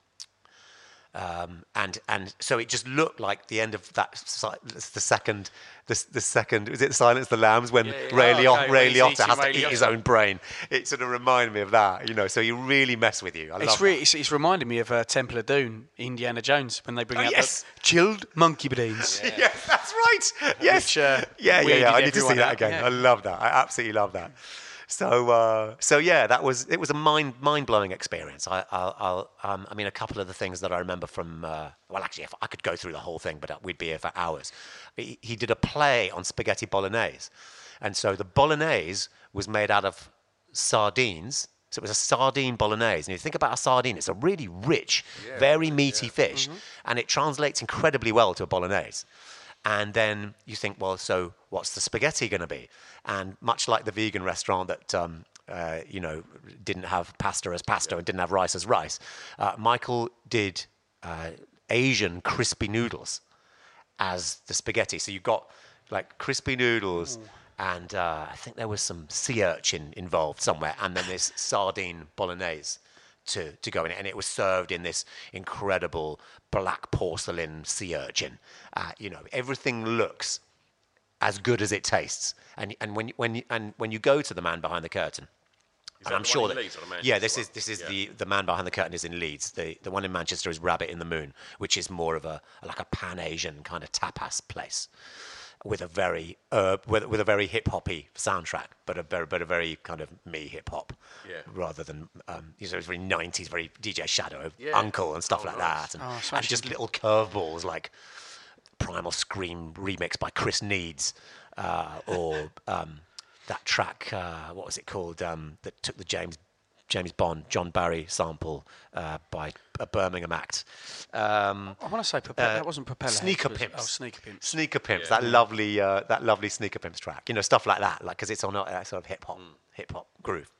And so it just looked like the end of that. The second was it Silence of the Lambs when Ray Liotta has to eat his own brain. It sort of reminded me of that, So you really mess with you. It's reminding me of Temple of Doom, Indiana Jones, when they bring out the chilled monkey brains. Yeah, that's right. Yes. Which, I need to see that again. Yeah. I love that. I absolutely love that. So yeah, it was a mind blowing experience. I mean, a couple of the things that I remember from actually, if I could go through the whole thing, but we'd be here for hours. He did a play on spaghetti bolognese, and so the bolognese was made out of sardines. So it was a sardine bolognese, and you think about a sardine, it's a really rich, very meaty fish, and it translates incredibly well to a bolognese. And then you think, well, so what's the spaghetti going to be? And much like the vegan restaurant that, didn't have pasta as pasta and didn't have rice as rice, Michael did Asian crispy noodles as the spaghetti. So you got like crispy noodles, and I think there was some sea urchin involved somewhere, and then this sardine bolognese to go in it, and it was served in this incredible black porcelain sea urchin. Everything looks as good as it tastes, and when you go to the Man Behind the Curtain, and I'm sure that this is the Man Behind the Curtain is in Leeds. The one in Manchester is Rabbit in the Moon, which is more of a Pan-Asian kind of tapas place, with a very hip hoppy soundtrack, but a very kind of me hip hop, rather than it's very 90s, very DJ Shadow, Uncle and stuff like that, and just little curveballs like Primal Scream remix by Chris Needs, or that track. What was it called? That took the James Bond, John Barry sample by a Birmingham act. I want to say that wasn't Propeller. Sneaker Pimps. Oh, Sneaker Pimps. Sneaker Pimps. That lovely Sneaker Pimps track. Stuff like that, like because it's on a sort of hip hop groove.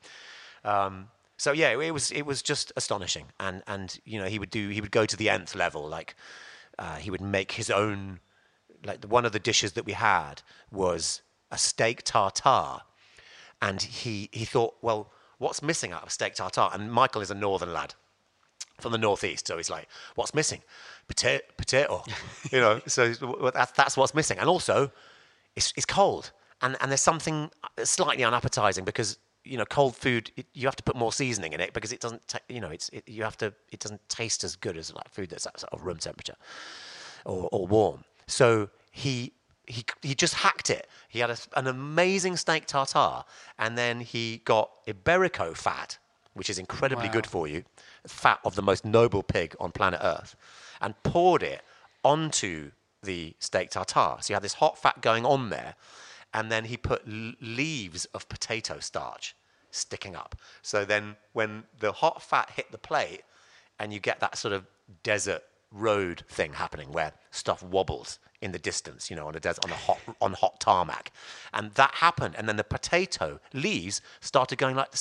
So yeah, it was just astonishing, and he would go to the nth level. Like he would make his own. Like one of the dishes that we had was a steak tartare, and he thought, well, what's missing out of steak tartare? And Michael is a northern lad from the northeast, so he's like, what's missing? Potato. So that's what's missing. And also, it's cold, and there's something slightly unappetizing because cold food you have to put more seasoning in it because it doesn't it doesn't taste as good as like food that's at sort of room temperature or warm. So he just hacked it. He had an amazing steak tartare, and then he got Iberico fat, which is incredibly good for you, fat of the most noble pig on planet Earth, and poured it onto the steak tartare. So you had this hot fat going on there, and then he put leaves of potato starch sticking up. So then when the hot fat hit the plate, and you get that sort of desert road thing happening where stuff wobbles in the distance, on a desert, on hot tarmac, and that happened, and then the potato leaves started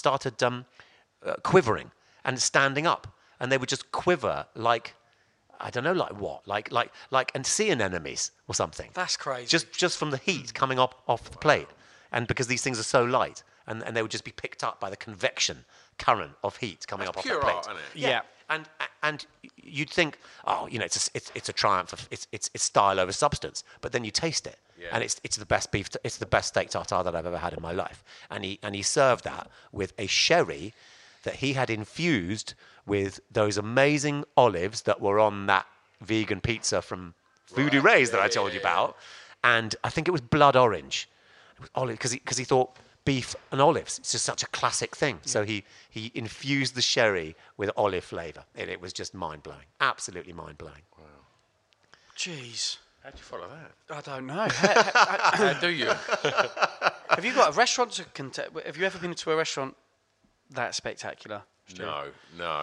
quivering and standing up, and they would just quiver like I don't know, like what, like and sea anemones or something. That's crazy. Just from the heat coming off the plate, and because these things are so light, and they would just be picked up by the convection current of heat coming up off the plate. Art, isn't it? Yeah. And you'd think, it's a triumph of it's style over substance, but then you taste it, and it's the best beef. It's the best steak tartare that I've ever had in my life. And he served that with a sherry that he had infused with those amazing olives that were on that vegan pizza from Voodoo Rays that I told you about, and I think it was blood orange. It was olive because he thought beef and olives. It's just such a classic thing. Yeah. So he infused the sherry with olive flavour. It was just mind-blowing. Absolutely mind-blowing. Wow. Jeez. How'd you follow that? I don't know. How do you? Have you got a restaurant have you ever been to a restaurant that spectacular? Stu? No.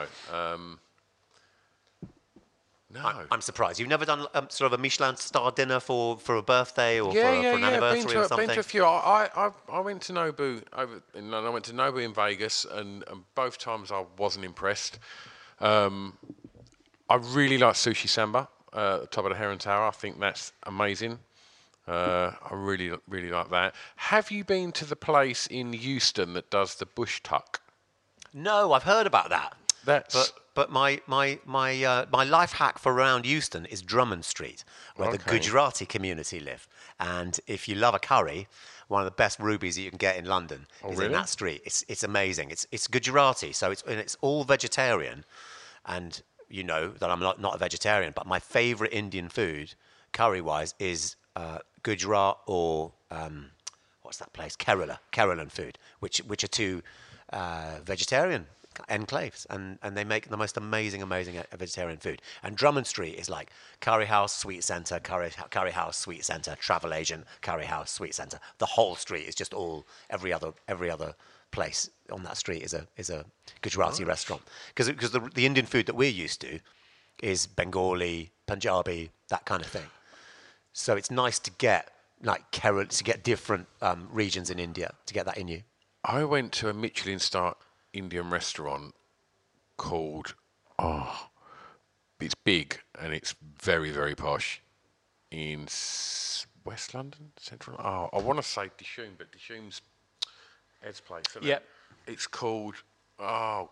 No. I'm surprised. You've never done sort of a Michelin star dinner for a birthday or for an anniversary or something? Been to a few. I went to Nobu I went to Nobu in Vegas, and both times I wasn't impressed. I really like Sushi Samba at the top of the Heron Tower. I think that's amazing. I really, really like that. Have you been to the place in Euston that does the bush tuck? No, I've heard about that. But my life hack for around Euston is Drummond Street, where the Gujarati community live. And if you love a curry, one of the best rubies that you can get in London is in that street. It's amazing. It's Gujarati, so it's all vegetarian. And you know that I'm not a vegetarian, but my favourite Indian food, curry-wise, is Gujarat or what's that place? Keralan food, which are two vegetarian enclaves, and they make the most amazing vegetarian food. And Drummond Street is like curry house, sweet centre, curry house, sweet centre, travel agent, curry house, sweet centre. The whole street is just every other place on that street is a Gujarati restaurant, because the Indian food that we're used to is Bengali, Punjabi, that kind of thing. So it's nice to get different regions in India to get that in you. I went to a Michelin star Indian restaurant called, it's big and it's very, very posh in West London, Central. I want to say Dishoom, but Dishoom's Ed's place, isn't it? It's called, I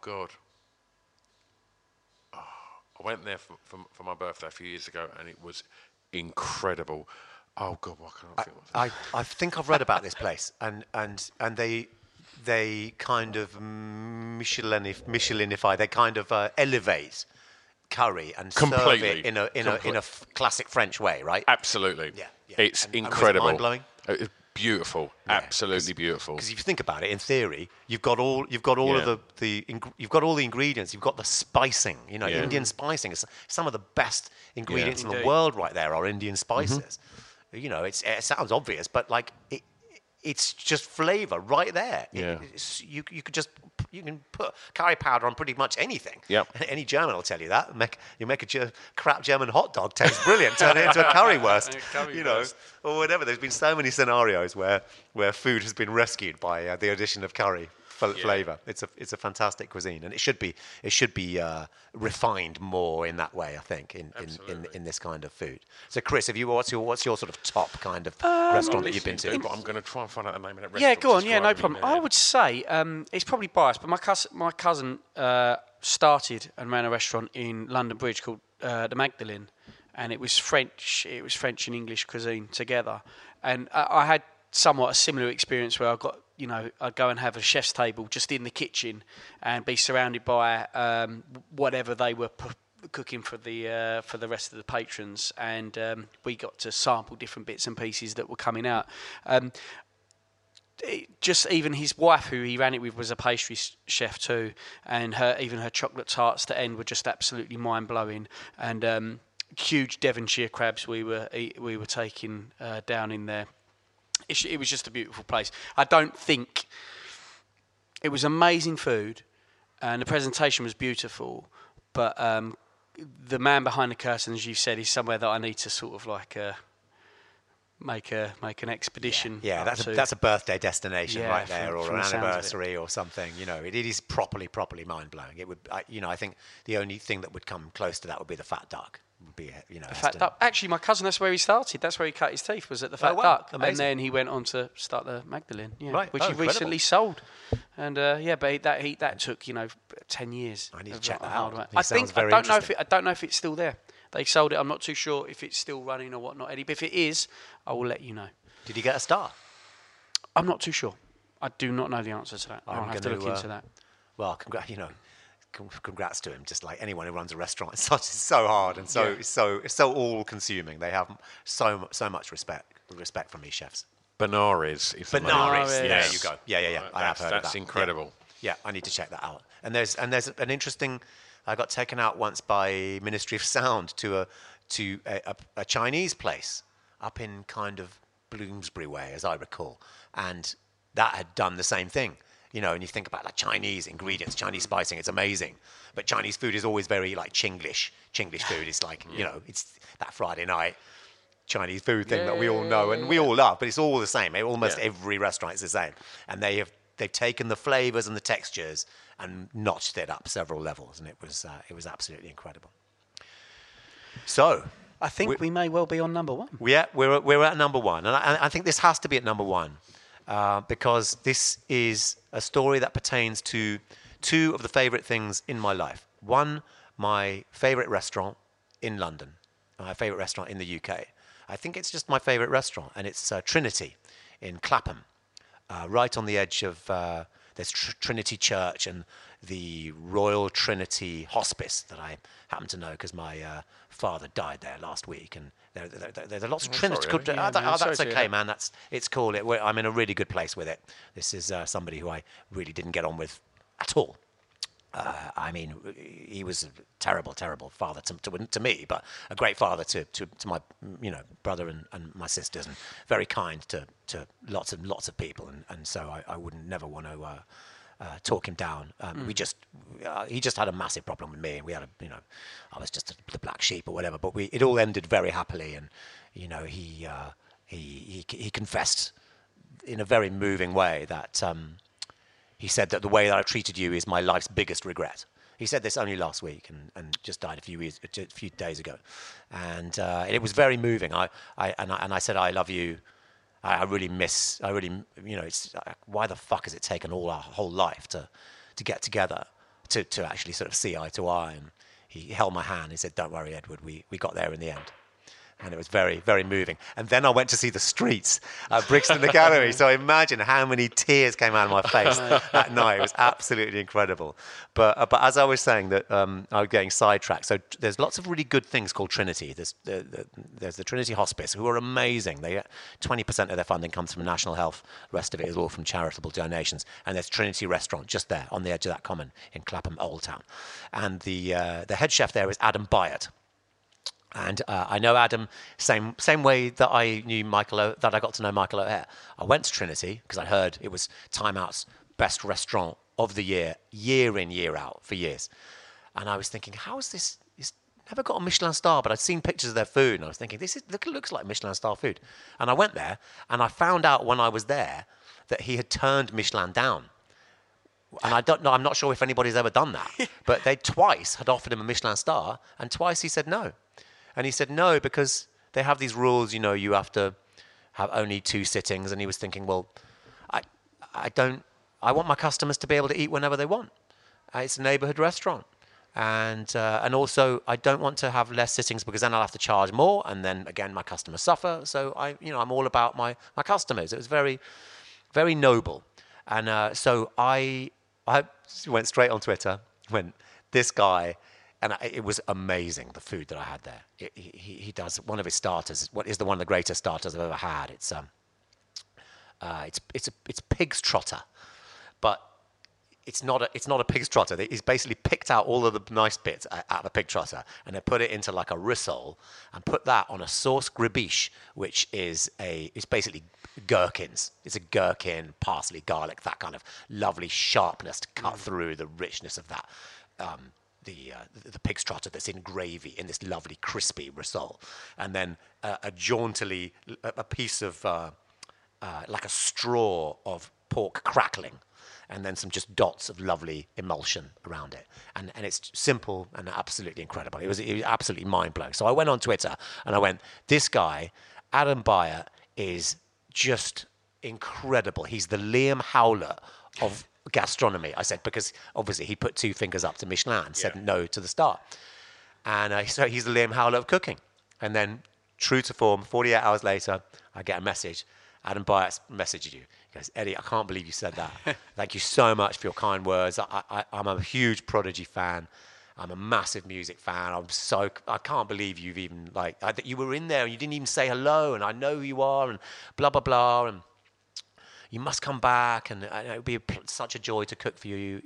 went there for my birthday a few years ago, and it was incredible. Oh God, what can I think? I think I've read about this place, and they kind of Michelinify. They kind of elevate curry and serve it in a classic French way, right? Absolutely. Yeah. It's incredible. And was it mind-blowing? Beautiful, absolutely beautiful. Because if you think about it, in theory, you've got all of you've got all the ingredients. You've got the spicing. You know, Indian spicing is some of the best ingredients in the world. Right there are Indian spices. Mm-hmm. You know, it sounds obvious, but like it's just flavour right there. Yeah. You can put curry powder on pretty much anything. Yep. Any German will tell you that. You make a crap German hot dog taste brilliant. Turn it into a currywurst. Or whatever. There's been so many scenarios where food has been rescued by the addition of curry flavour. It's a fantastic cuisine, and it should be refined more in that way. I think in this kind of food. So, Chris, what's your sort of top kind of restaurant that you've been to? But I'm going to try and find out the name of that restaurant. Yeah, go on. Yeah, no problem. I would say it's probably biased, but my cousin started and ran a restaurant in London Bridge called the Magdalene, and it was French. It was French and English cuisine together, and I had somewhat a similar experience where I'd go and have a chef's table just in the kitchen and be surrounded by whatever they were cooking for the rest of the patrons, and we got to sample different bits and pieces that were coming out. Just even his wife, who he ran it with, was a pastry chef too, and her chocolate tarts to end were just absolutely mind blowing, and huge Devonshire crabs we were taking down in there. It was just a beautiful place. I don't think it was amazing food, and the presentation was beautiful. But the man behind the curtain, as you said, is somewhere that I need to sort of like make an expedition. Yeah, that's a birthday destination right there, or an anniversary or something. It is properly mind blowing. It would, I think the only thing that would come close to that would be the Fat Duck. The Fat Duck. Actually, my cousin, that's where he started. That's where he cut his teeth, was at the Fat Duck. Amazing. And then he went on to start the Magdalene, which he recently sold. And but that took 10 years. I need to check that out. I don't know if it's still there. They sold it. I'm not too sure if it's still running or whatnot, Eddie. But if it is, I will let you know. Did he get a star? I'm not too sure. I do not know the answer to that. I'll have to look into that. Well, congrats to him. Just like anyone who runs a restaurant, it's so hard and so all-consuming. They have so much respect from these chefs. Benares. Benares. There you go. Yeah. I have heard of that. That's incredible. Yeah, I need to check that out. And there's an interesting. I got taken out once by Ministry of Sound to a Chinese place up in kind of Bloomsbury way, as I recall, and that had done the same thing. And you think about like Chinese ingredients, Chinese spicing, it's amazing. But Chinese food is always very like Chinglish. Chinglish food is like, it's that Friday night Chinese food thing that we all know and we all love, but it's all the same. Almost every restaurant is the same. And they've taken the flavors and the textures and notched it up several levels, and it was absolutely incredible. So I think we may well be on number one. Yeah, we're at number one, and I think this has to be at number one. Because this is a story that pertains to two of the favourite things in my life. One, my favourite restaurant in London, my favourite restaurant in the UK. I think it's just my favourite restaurant, and it's Trinity in Clapham, right on the edge of there's Trinity Church and the Royal Trinity Hospice that I happen to know because my father died there last week, and there are lots of Trinity. That's okay, man. It's cool. I'm in a really good place with it. This is somebody who I really didn't get on with at all. He was a terrible father to me, but a great father to my brother and my sisters, and very kind to lots of people, and so I wouldn't never want to talk him down. He just had a massive problem with me, and we had I was just the black sheep or whatever, but it all ended very happily, and he confessed in a very moving way that he said that the way that I've treated you is my life's biggest regret. He said this only last week and just died a few days ago, and it was very moving. I said I love you. It's why the fuck has it taken all our whole life to get together to actually sort of see eye to eye? And he held my hand. He said, "Don't worry, Edward. We got there in the end." And it was very, very moving. And then I went to see The Streets at Brixton Academy. So imagine how many tears came out of my face that night. It was absolutely incredible. But as I was saying, that I was getting sidetracked. So there's lots of really good things called Trinity. There's the Trinity Hospice, who are amazing. They get 20% of their funding comes from National Health. The rest of it is all from charitable donations. And there's Trinity Restaurant just there on the edge of that common in Clapham Old Town. And the head chef there is Adam Byatt. And I know Adam, same way that I knew that I got to know Michael O'Hare. I went to Trinity because I heard it was Time Out's best restaurant of the year in, year out, for years. And I was thinking, how is this? It's never got a Michelin star, but I'd seen pictures of their food, and I was thinking, looks like Michelin star food. And I went there, and I found out when I was there that he had turned Michelin down. And I don't know, I'm not sure if anybody's ever done that, but they twice had offered him a Michelin star, and twice he said no. And he said no because they have these rules, you have to have only 2 sittings. And he was thinking, well, I want my customers to be able to eat whenever they want. It's a neighborhood restaurant. And also I don't want to have less sittings because then I'll have to charge more. And then again, my customers suffer. So I'm all about my customers. It was very, very noble. And so I went straight on Twitter when this guy, and it was amazing, the food that I had there. He does one of his starters. What is one of the greatest starters I've ever had? It's pig's trotter, but it's not a pig's trotter. He's basically picked out all of the nice bits out of a pig trotter and then put it into like a rissole and put that on a sauce gribiche, which is it's basically gherkins. It's a gherkin, parsley, garlic, that kind of lovely sharpness to cut through the richness of that. The pig's trotter that's in gravy in this lovely crispy rissole, and then a piece of like a straw of pork crackling, and then some just dots of lovely emulsion around it, and it's simple and absolutely incredible. It was absolutely mind-blowing. So I went on Twitter and I went, this guy Adam Beyer is just incredible. He's the Liam Howlett of gastronomy, I said, because obviously he put 2 fingers up to Michelin and said no to the star. And so he's the Liam Howlett of cooking. And then, true to form, 48 hours later, I get a message. Adam Beyer messaged you. He goes, Eddie, I can't believe you said that. Thank you so much for your kind words. I'm a huge Prodigy fan. I'm a massive music fan. I can't believe you've even, that you were in there and you didn't even say hello, and I know who you are, and blah, blah, blah, and you must come back, and it would be such a joy to cook for you,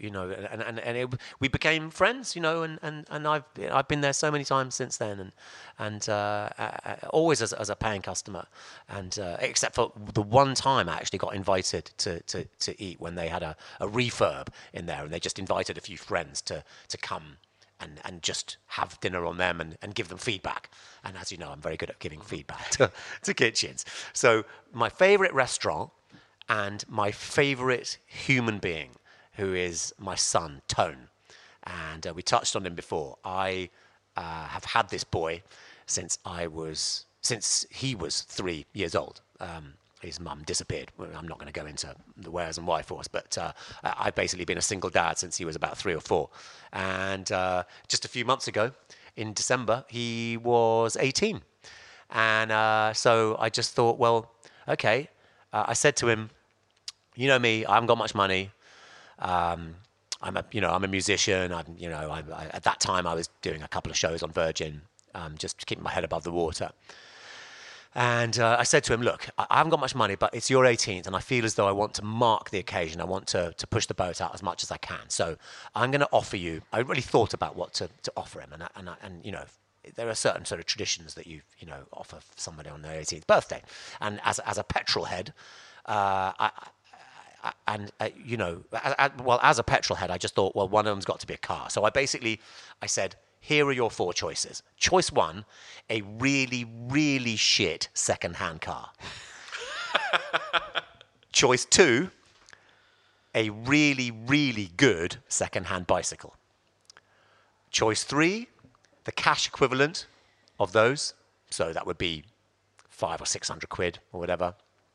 we became friends, and I've been there so many times since then, and always as a paying customer, and except for the one time I actually got invited to eat when they had a refurb in there, and they just invited a few friends to come and just have dinner on them and give them feedback. And as you know, I'm very good at giving feedback to kitchens. So my favorite restaurant and my favorite human being, who is my son, Tone. And we touched on him before. I have had this boy since he was 3 years old. His mum disappeared. Well, I'm not going to go into the wheres and why for us, but I've basically been a single dad since he was about 3 or 4. And just a few months ago, in December, he was 18. And so I just thought, well, okay. I said to him, you know me, I haven't got much money. I'm a musician. At that time I was doing a couple of shows on Virgin, just to keep my head above the water. And I said to him, look, I haven't got much money, but it's your 18th, and I feel as though I want to mark the occasion. I want to push the boat out as much as I can. So I'm going to offer you. I really thought about what to offer him, and there are certain sort of traditions that you offer somebody on their 18th birthday. And as a petrol head, as a petrol head, I just thought, well, one of them's got to be a car. So I said, here are your 4 choices. Choice 1, a really, really shit second-hand car. Choice 2, a really, really good second-hand bicycle. Choice 3, the cash equivalent of those. So that would be 500 or 600 quid or whatever.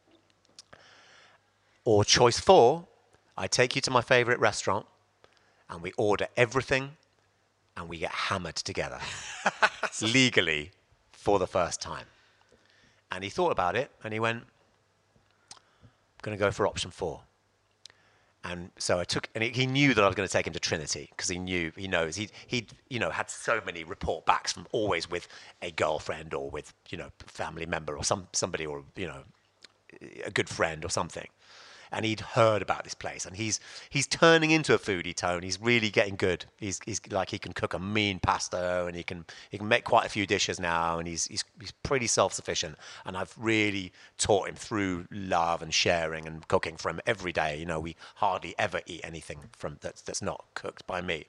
Or choice 4, I take you to my favorite restaurant and we order everything and we get hammered together legally for the first time. And he thought about it and he went, I'm going to go for option 4. And so he knew that I was going to take him to Trinity because he'd had so many report backs from always with a girlfriend or with, family member or somebody or, a good friend or something. and he'd heard about this place, and he's turning into a foodie, Tone. He's really getting good. He's like, he can cook a mean pasta, and he can make quite a few dishes now, and he's pretty self-sufficient. And I've really taught him through love and sharing and cooking for him every day. You know, we hardly ever eat anything from that's not cooked by me.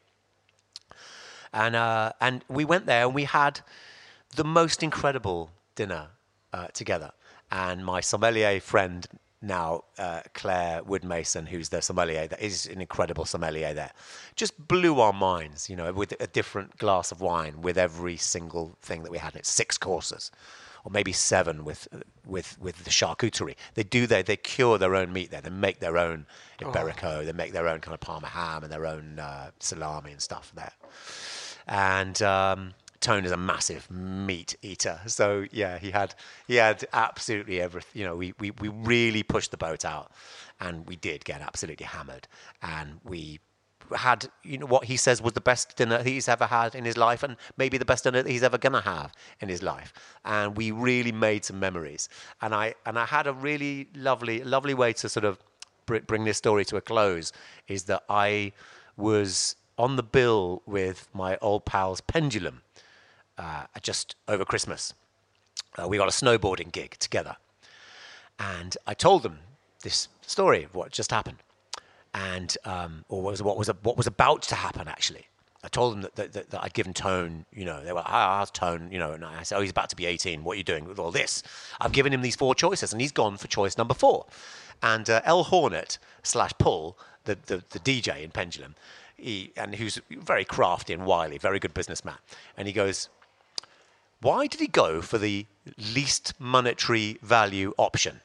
And we went there, and we had the most incredible dinner together. And my sommelier friend now, Claire Wood-Mason, who's the sommelier, that is an incredible sommelier there, just blew our minds, you know, with a different glass of wine with every single thing that we had. And it's 6 courses, or maybe 7 with the charcuterie. They cure their own meat there. They make their own Iberico. They make their own kind of Parma ham and their own salami and stuff there. And Tone is a massive meat eater, so yeah, he had absolutely everything. You know, we really pushed the boat out, and we did get absolutely hammered, and we had, you know, what he says was the best dinner he's ever had in his life, and maybe the best dinner that he's ever gonna have in his life. And we really made some memories, and I had a really lovely way to sort of bring this story to a close, is that I was on the bill with my old pals Pendulum just over Christmas. We got a snowboarding gig together, and I told them this story of what just happened, and or what was about to happen. Actually, I told them that I'd given Tone, you know, I asked Tone, you know, and I said, oh, he's about to be 18. What are you doing with all this? I've given him these 4 choices, and he's gone for choice number 4. And El Hornet / Paul, the DJ in Pendulum, who's very crafty and wily, very good businessman, and he goes, why did he go for the least monetary value option?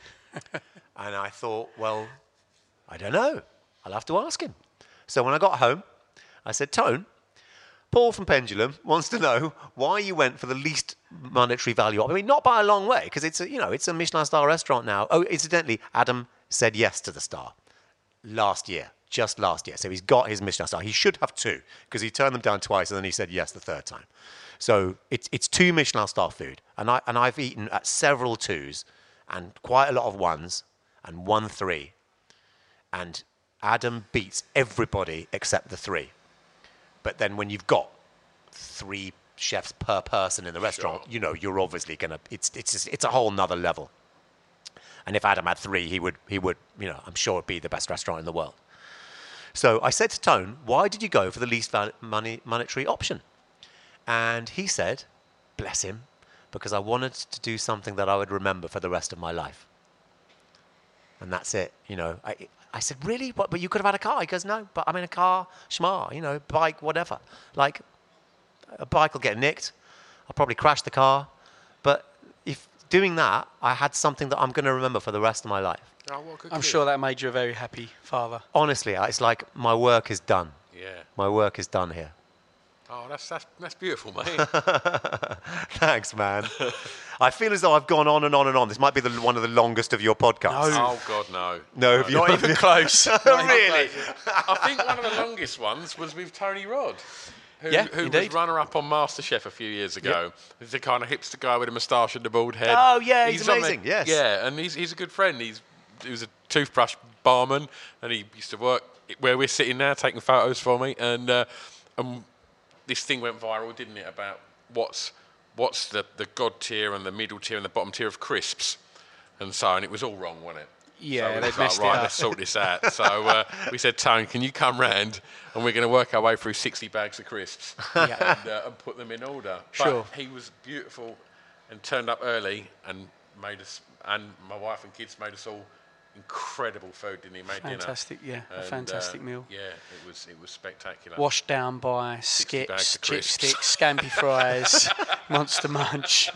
And I thought, well, I don't know. I'll have to ask him. So when I got home, I said, Tone, Paul from Pendulum wants to know why you went for the least monetary value option. I mean, not by a long way, because it's a Michelin star restaurant now. Oh, incidentally, Adam said yes to the star just last year. So he's got his Michelin star. He should have 2, because he turned them down twice, and then he said yes the 3rd time. So it's 2 Michelin star food, and I've eaten at several 2s, and quite a lot of 1s, and 1 3, and Adam beats everybody except the 3. But then when you've got 3 chefs per person in the restaurant, you know, you're obviously gonna. It's a whole nother level. And if Adam had 3, he would, you know, I'm sure it'd be the best restaurant in the world. So I said to Tone, why did you go for the least monetary option? And he said, bless him, because I wanted to do something that I would remember for the rest of my life. And that's it, you know. I said, really? What? But you could have had a car. He goes, no, but I'm in a car, schmar, you know, bike, whatever. Like, a bike will get nicked. I'll probably crash the car. But if doing that, I had something that I'm going to remember for the rest of my life. Oh, I'm sure that made you a very happy father. Honestly, it's like my work is done. Yeah. My work is done here. Oh, that's beautiful, mate. Thanks, man. I feel as though I've gone on and on and on. This might be one of the longest of your podcasts. No. Oh, God, no. No, not even close. Really? I think one of the longest ones was with Tony Rod, who indeed. was runner-up on MasterChef a few years ago. He's the kind of hipster guy with a moustache and the bald head. Oh, yeah, he's amazing, yes. Yeah, and he's a good friend. He was a toothbrush barman, and he used to work where we're sitting now, taking photos for me, and this thing went viral, didn't it, about what's the God tier and the middle tier and the bottom tier of crisps and so on. It was all wrong, wasn't it? Yeah, so they messed it right, up. let's sort this out. So we said, Tone, can you come round and we're going to work our way through 60 bags of crisps and put them in order. Sure. But he was beautiful and turned up early and made us, and my wife and kids made us all incredible food, didn't he? Made fantastic, dinner. Yeah, a fantastic meal. Yeah, it was spectacular. Washed down by skips, chipsticks, scampi fries, Monster Munch.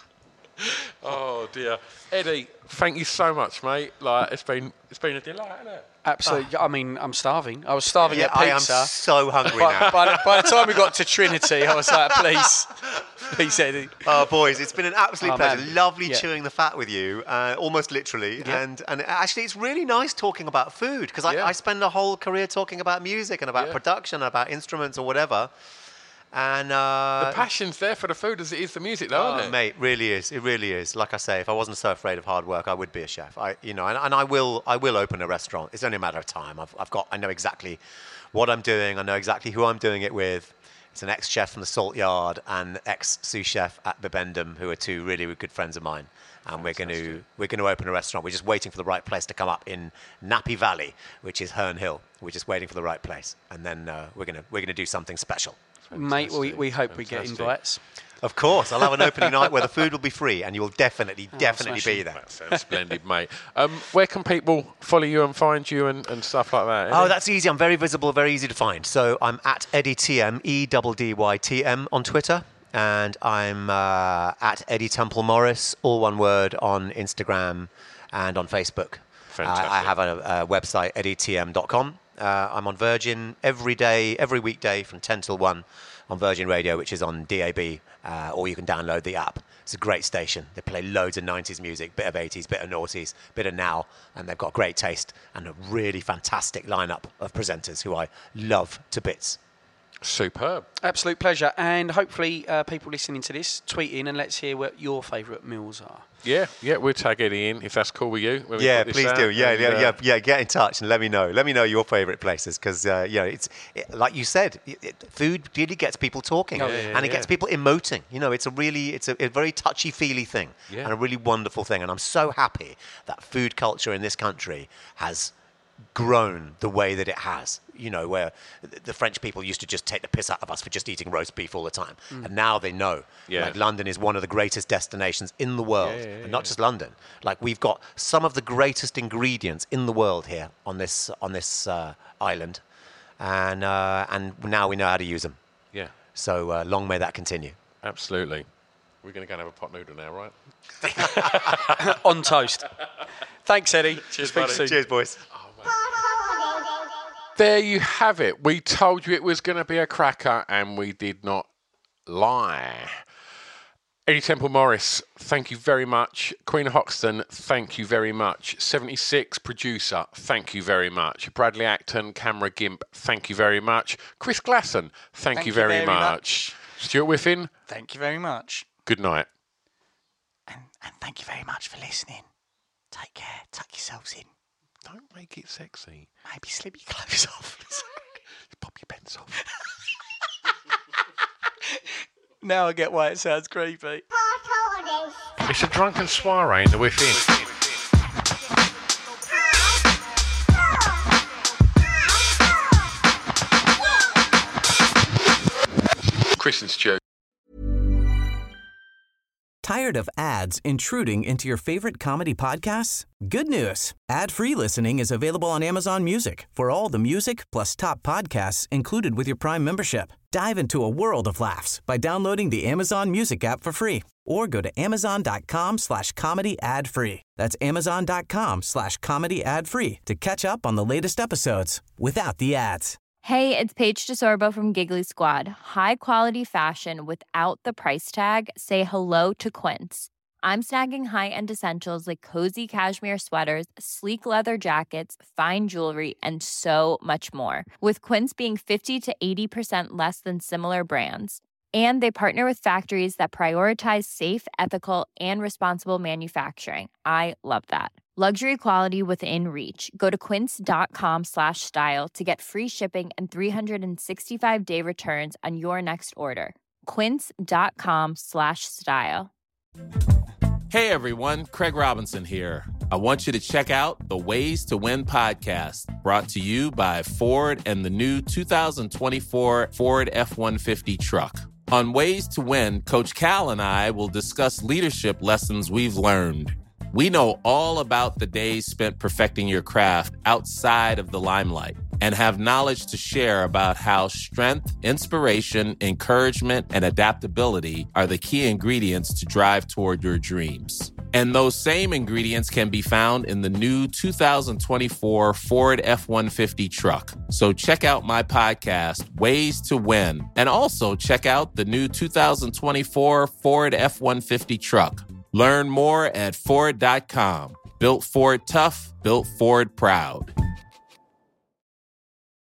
Oh dear, Eddie, thank you so much, mate. Like it's been a delight, hasn't it? Absolutely. I mean, I'm starving. I was starving at pizza. I am so hungry now. By the time we got to Trinity, I was like, please, Eddie. Oh, boys, it's been an absolute pleasure. Man. Lovely chewing the fat with you, almost literally. Yeah. And actually, it's really nice talking about food, because I spend a whole career talking about music and about production, about instruments or whatever. And the passion's there for the food as it is the music, though, isn't it? Mate, really is. It really is. Like I say, if I wasn't so afraid of hard work, I would be a chef. And I will open a restaurant. It's only a matter of time. I know exactly what I'm doing. I know exactly who I'm doing it with. It's an ex-chef from the Salt Yard and ex-sous chef at Bibendum, who are two really good friends of mine. And we're going to open a restaurant. We're just waiting for the right place to come up in Nappy Valley, which is Herne Hill. We're just waiting for the right place, and then we're gonna do something special. Mate, we hope we get invites. Of course, I'll have an opening night where the food will be free, and you will definitely be there. That sounds splendid, mate. Where can people follow you and find you and stuff like that? Oh, that's easy. I'm very visible, very easy to find. So I'm at Eddie TM, EDDYTM on Twitter, and I'm at Eddie Temple Morris, all one word, on Instagram and on Facebook. Fantastic. I have a website, eddietm.com. I'm on Virgin every weekday from 10 till 1 on Virgin Radio, which is on DAB, or you can download the app. It's a great station. They play loads of 90s music, bit of 80s, bit of noughties, bit of now, and they've got great taste and a really fantastic lineup of presenters who I love to bits. Superb. Absolute pleasure. And hopefully people listening to this, tweet in and let's hear what your favourite meals are. Yeah, we'll tag Eddie in if that's cool with you. Yeah, please do. Yeah, get in touch and let me know. Let me know your favourite places because, it's like you said, food really gets people talking and it gets people emoting. It's a very touchy-feely thing and a really wonderful thing. And I'm so happy that food culture in this country has grown the way that it has, where the French people used to just take the piss out of us for just eating roast beef all the time. And now they know, like London is one of the greatest destinations in the world, and not just London. Like we've got some of the greatest ingredients in the world here on this island, and now we know how to use them. Yeah. So long may that continue. Absolutely. We're going to go and have a pot noodle now, right? On toast. Thanks, Eddie. Cheers, buddy. Cheers, boys. There you have it. We told you it was going to be a cracker, and we did not lie. Eddie Temple Morris, thank you very much. Queen of Hoxton, thank you very much. 76, producer, thank you very much. Bradley Acton, camera gimp, thank you very much. Chris Glasson, thank you very much. Stuart Whiffin, thank you very much. Good night. And thank you very much for listening. Take care. Tuck yourselves in. Don't make it sexy. Maybe slip your clothes off. Pop your pants off. Now I get why it sounds creepy. It's a drunken soiree in the Whiffin. Chris and Stu. Tired of ads intruding into your favorite comedy podcasts? Good news. Ad-free listening is available on Amazon Music for all the music plus top podcasts included with your Prime membership. Dive into a world of laughs by downloading the Amazon Music app for free or go to amazon.com/comedy ad-free. That's amazon.com/comedy ad-free to catch up on the latest episodes without the ads. Hey, it's Paige DeSorbo from Giggly Squad. High quality fashion without the price tag. Say hello to Quince. I'm snagging high-end essentials like cozy cashmere sweaters, sleek leather jackets, fine jewelry, and so much more. With Quince being 50 to 80% less than similar brands. And they partner with factories that prioritize safe, ethical, and responsible manufacturing. I love that. Luxury quality within reach. Go to quince.com/style to get free shipping and 365-day returns on your next order. Quince.com/style. Hey everyone, Craig Robinson here. I want you to check out the Ways to Win podcast, brought to you by Ford and the new 2024 Ford F-150 truck. On Ways to Win, Coach Cal and I will discuss leadership lessons we've learned. We know all about the days spent perfecting your craft outside of the limelight and have knowledge to share about how strength, inspiration, encouragement, and adaptability are the key ingredients to drive toward your dreams. And those same ingredients can be found in the new 2024 Ford F-150 truck. So check out my podcast, Ways to Win, and also check out the new 2024 Ford F-150 truck. Learn more at Ford.com. Built Ford tough, built Ford proud.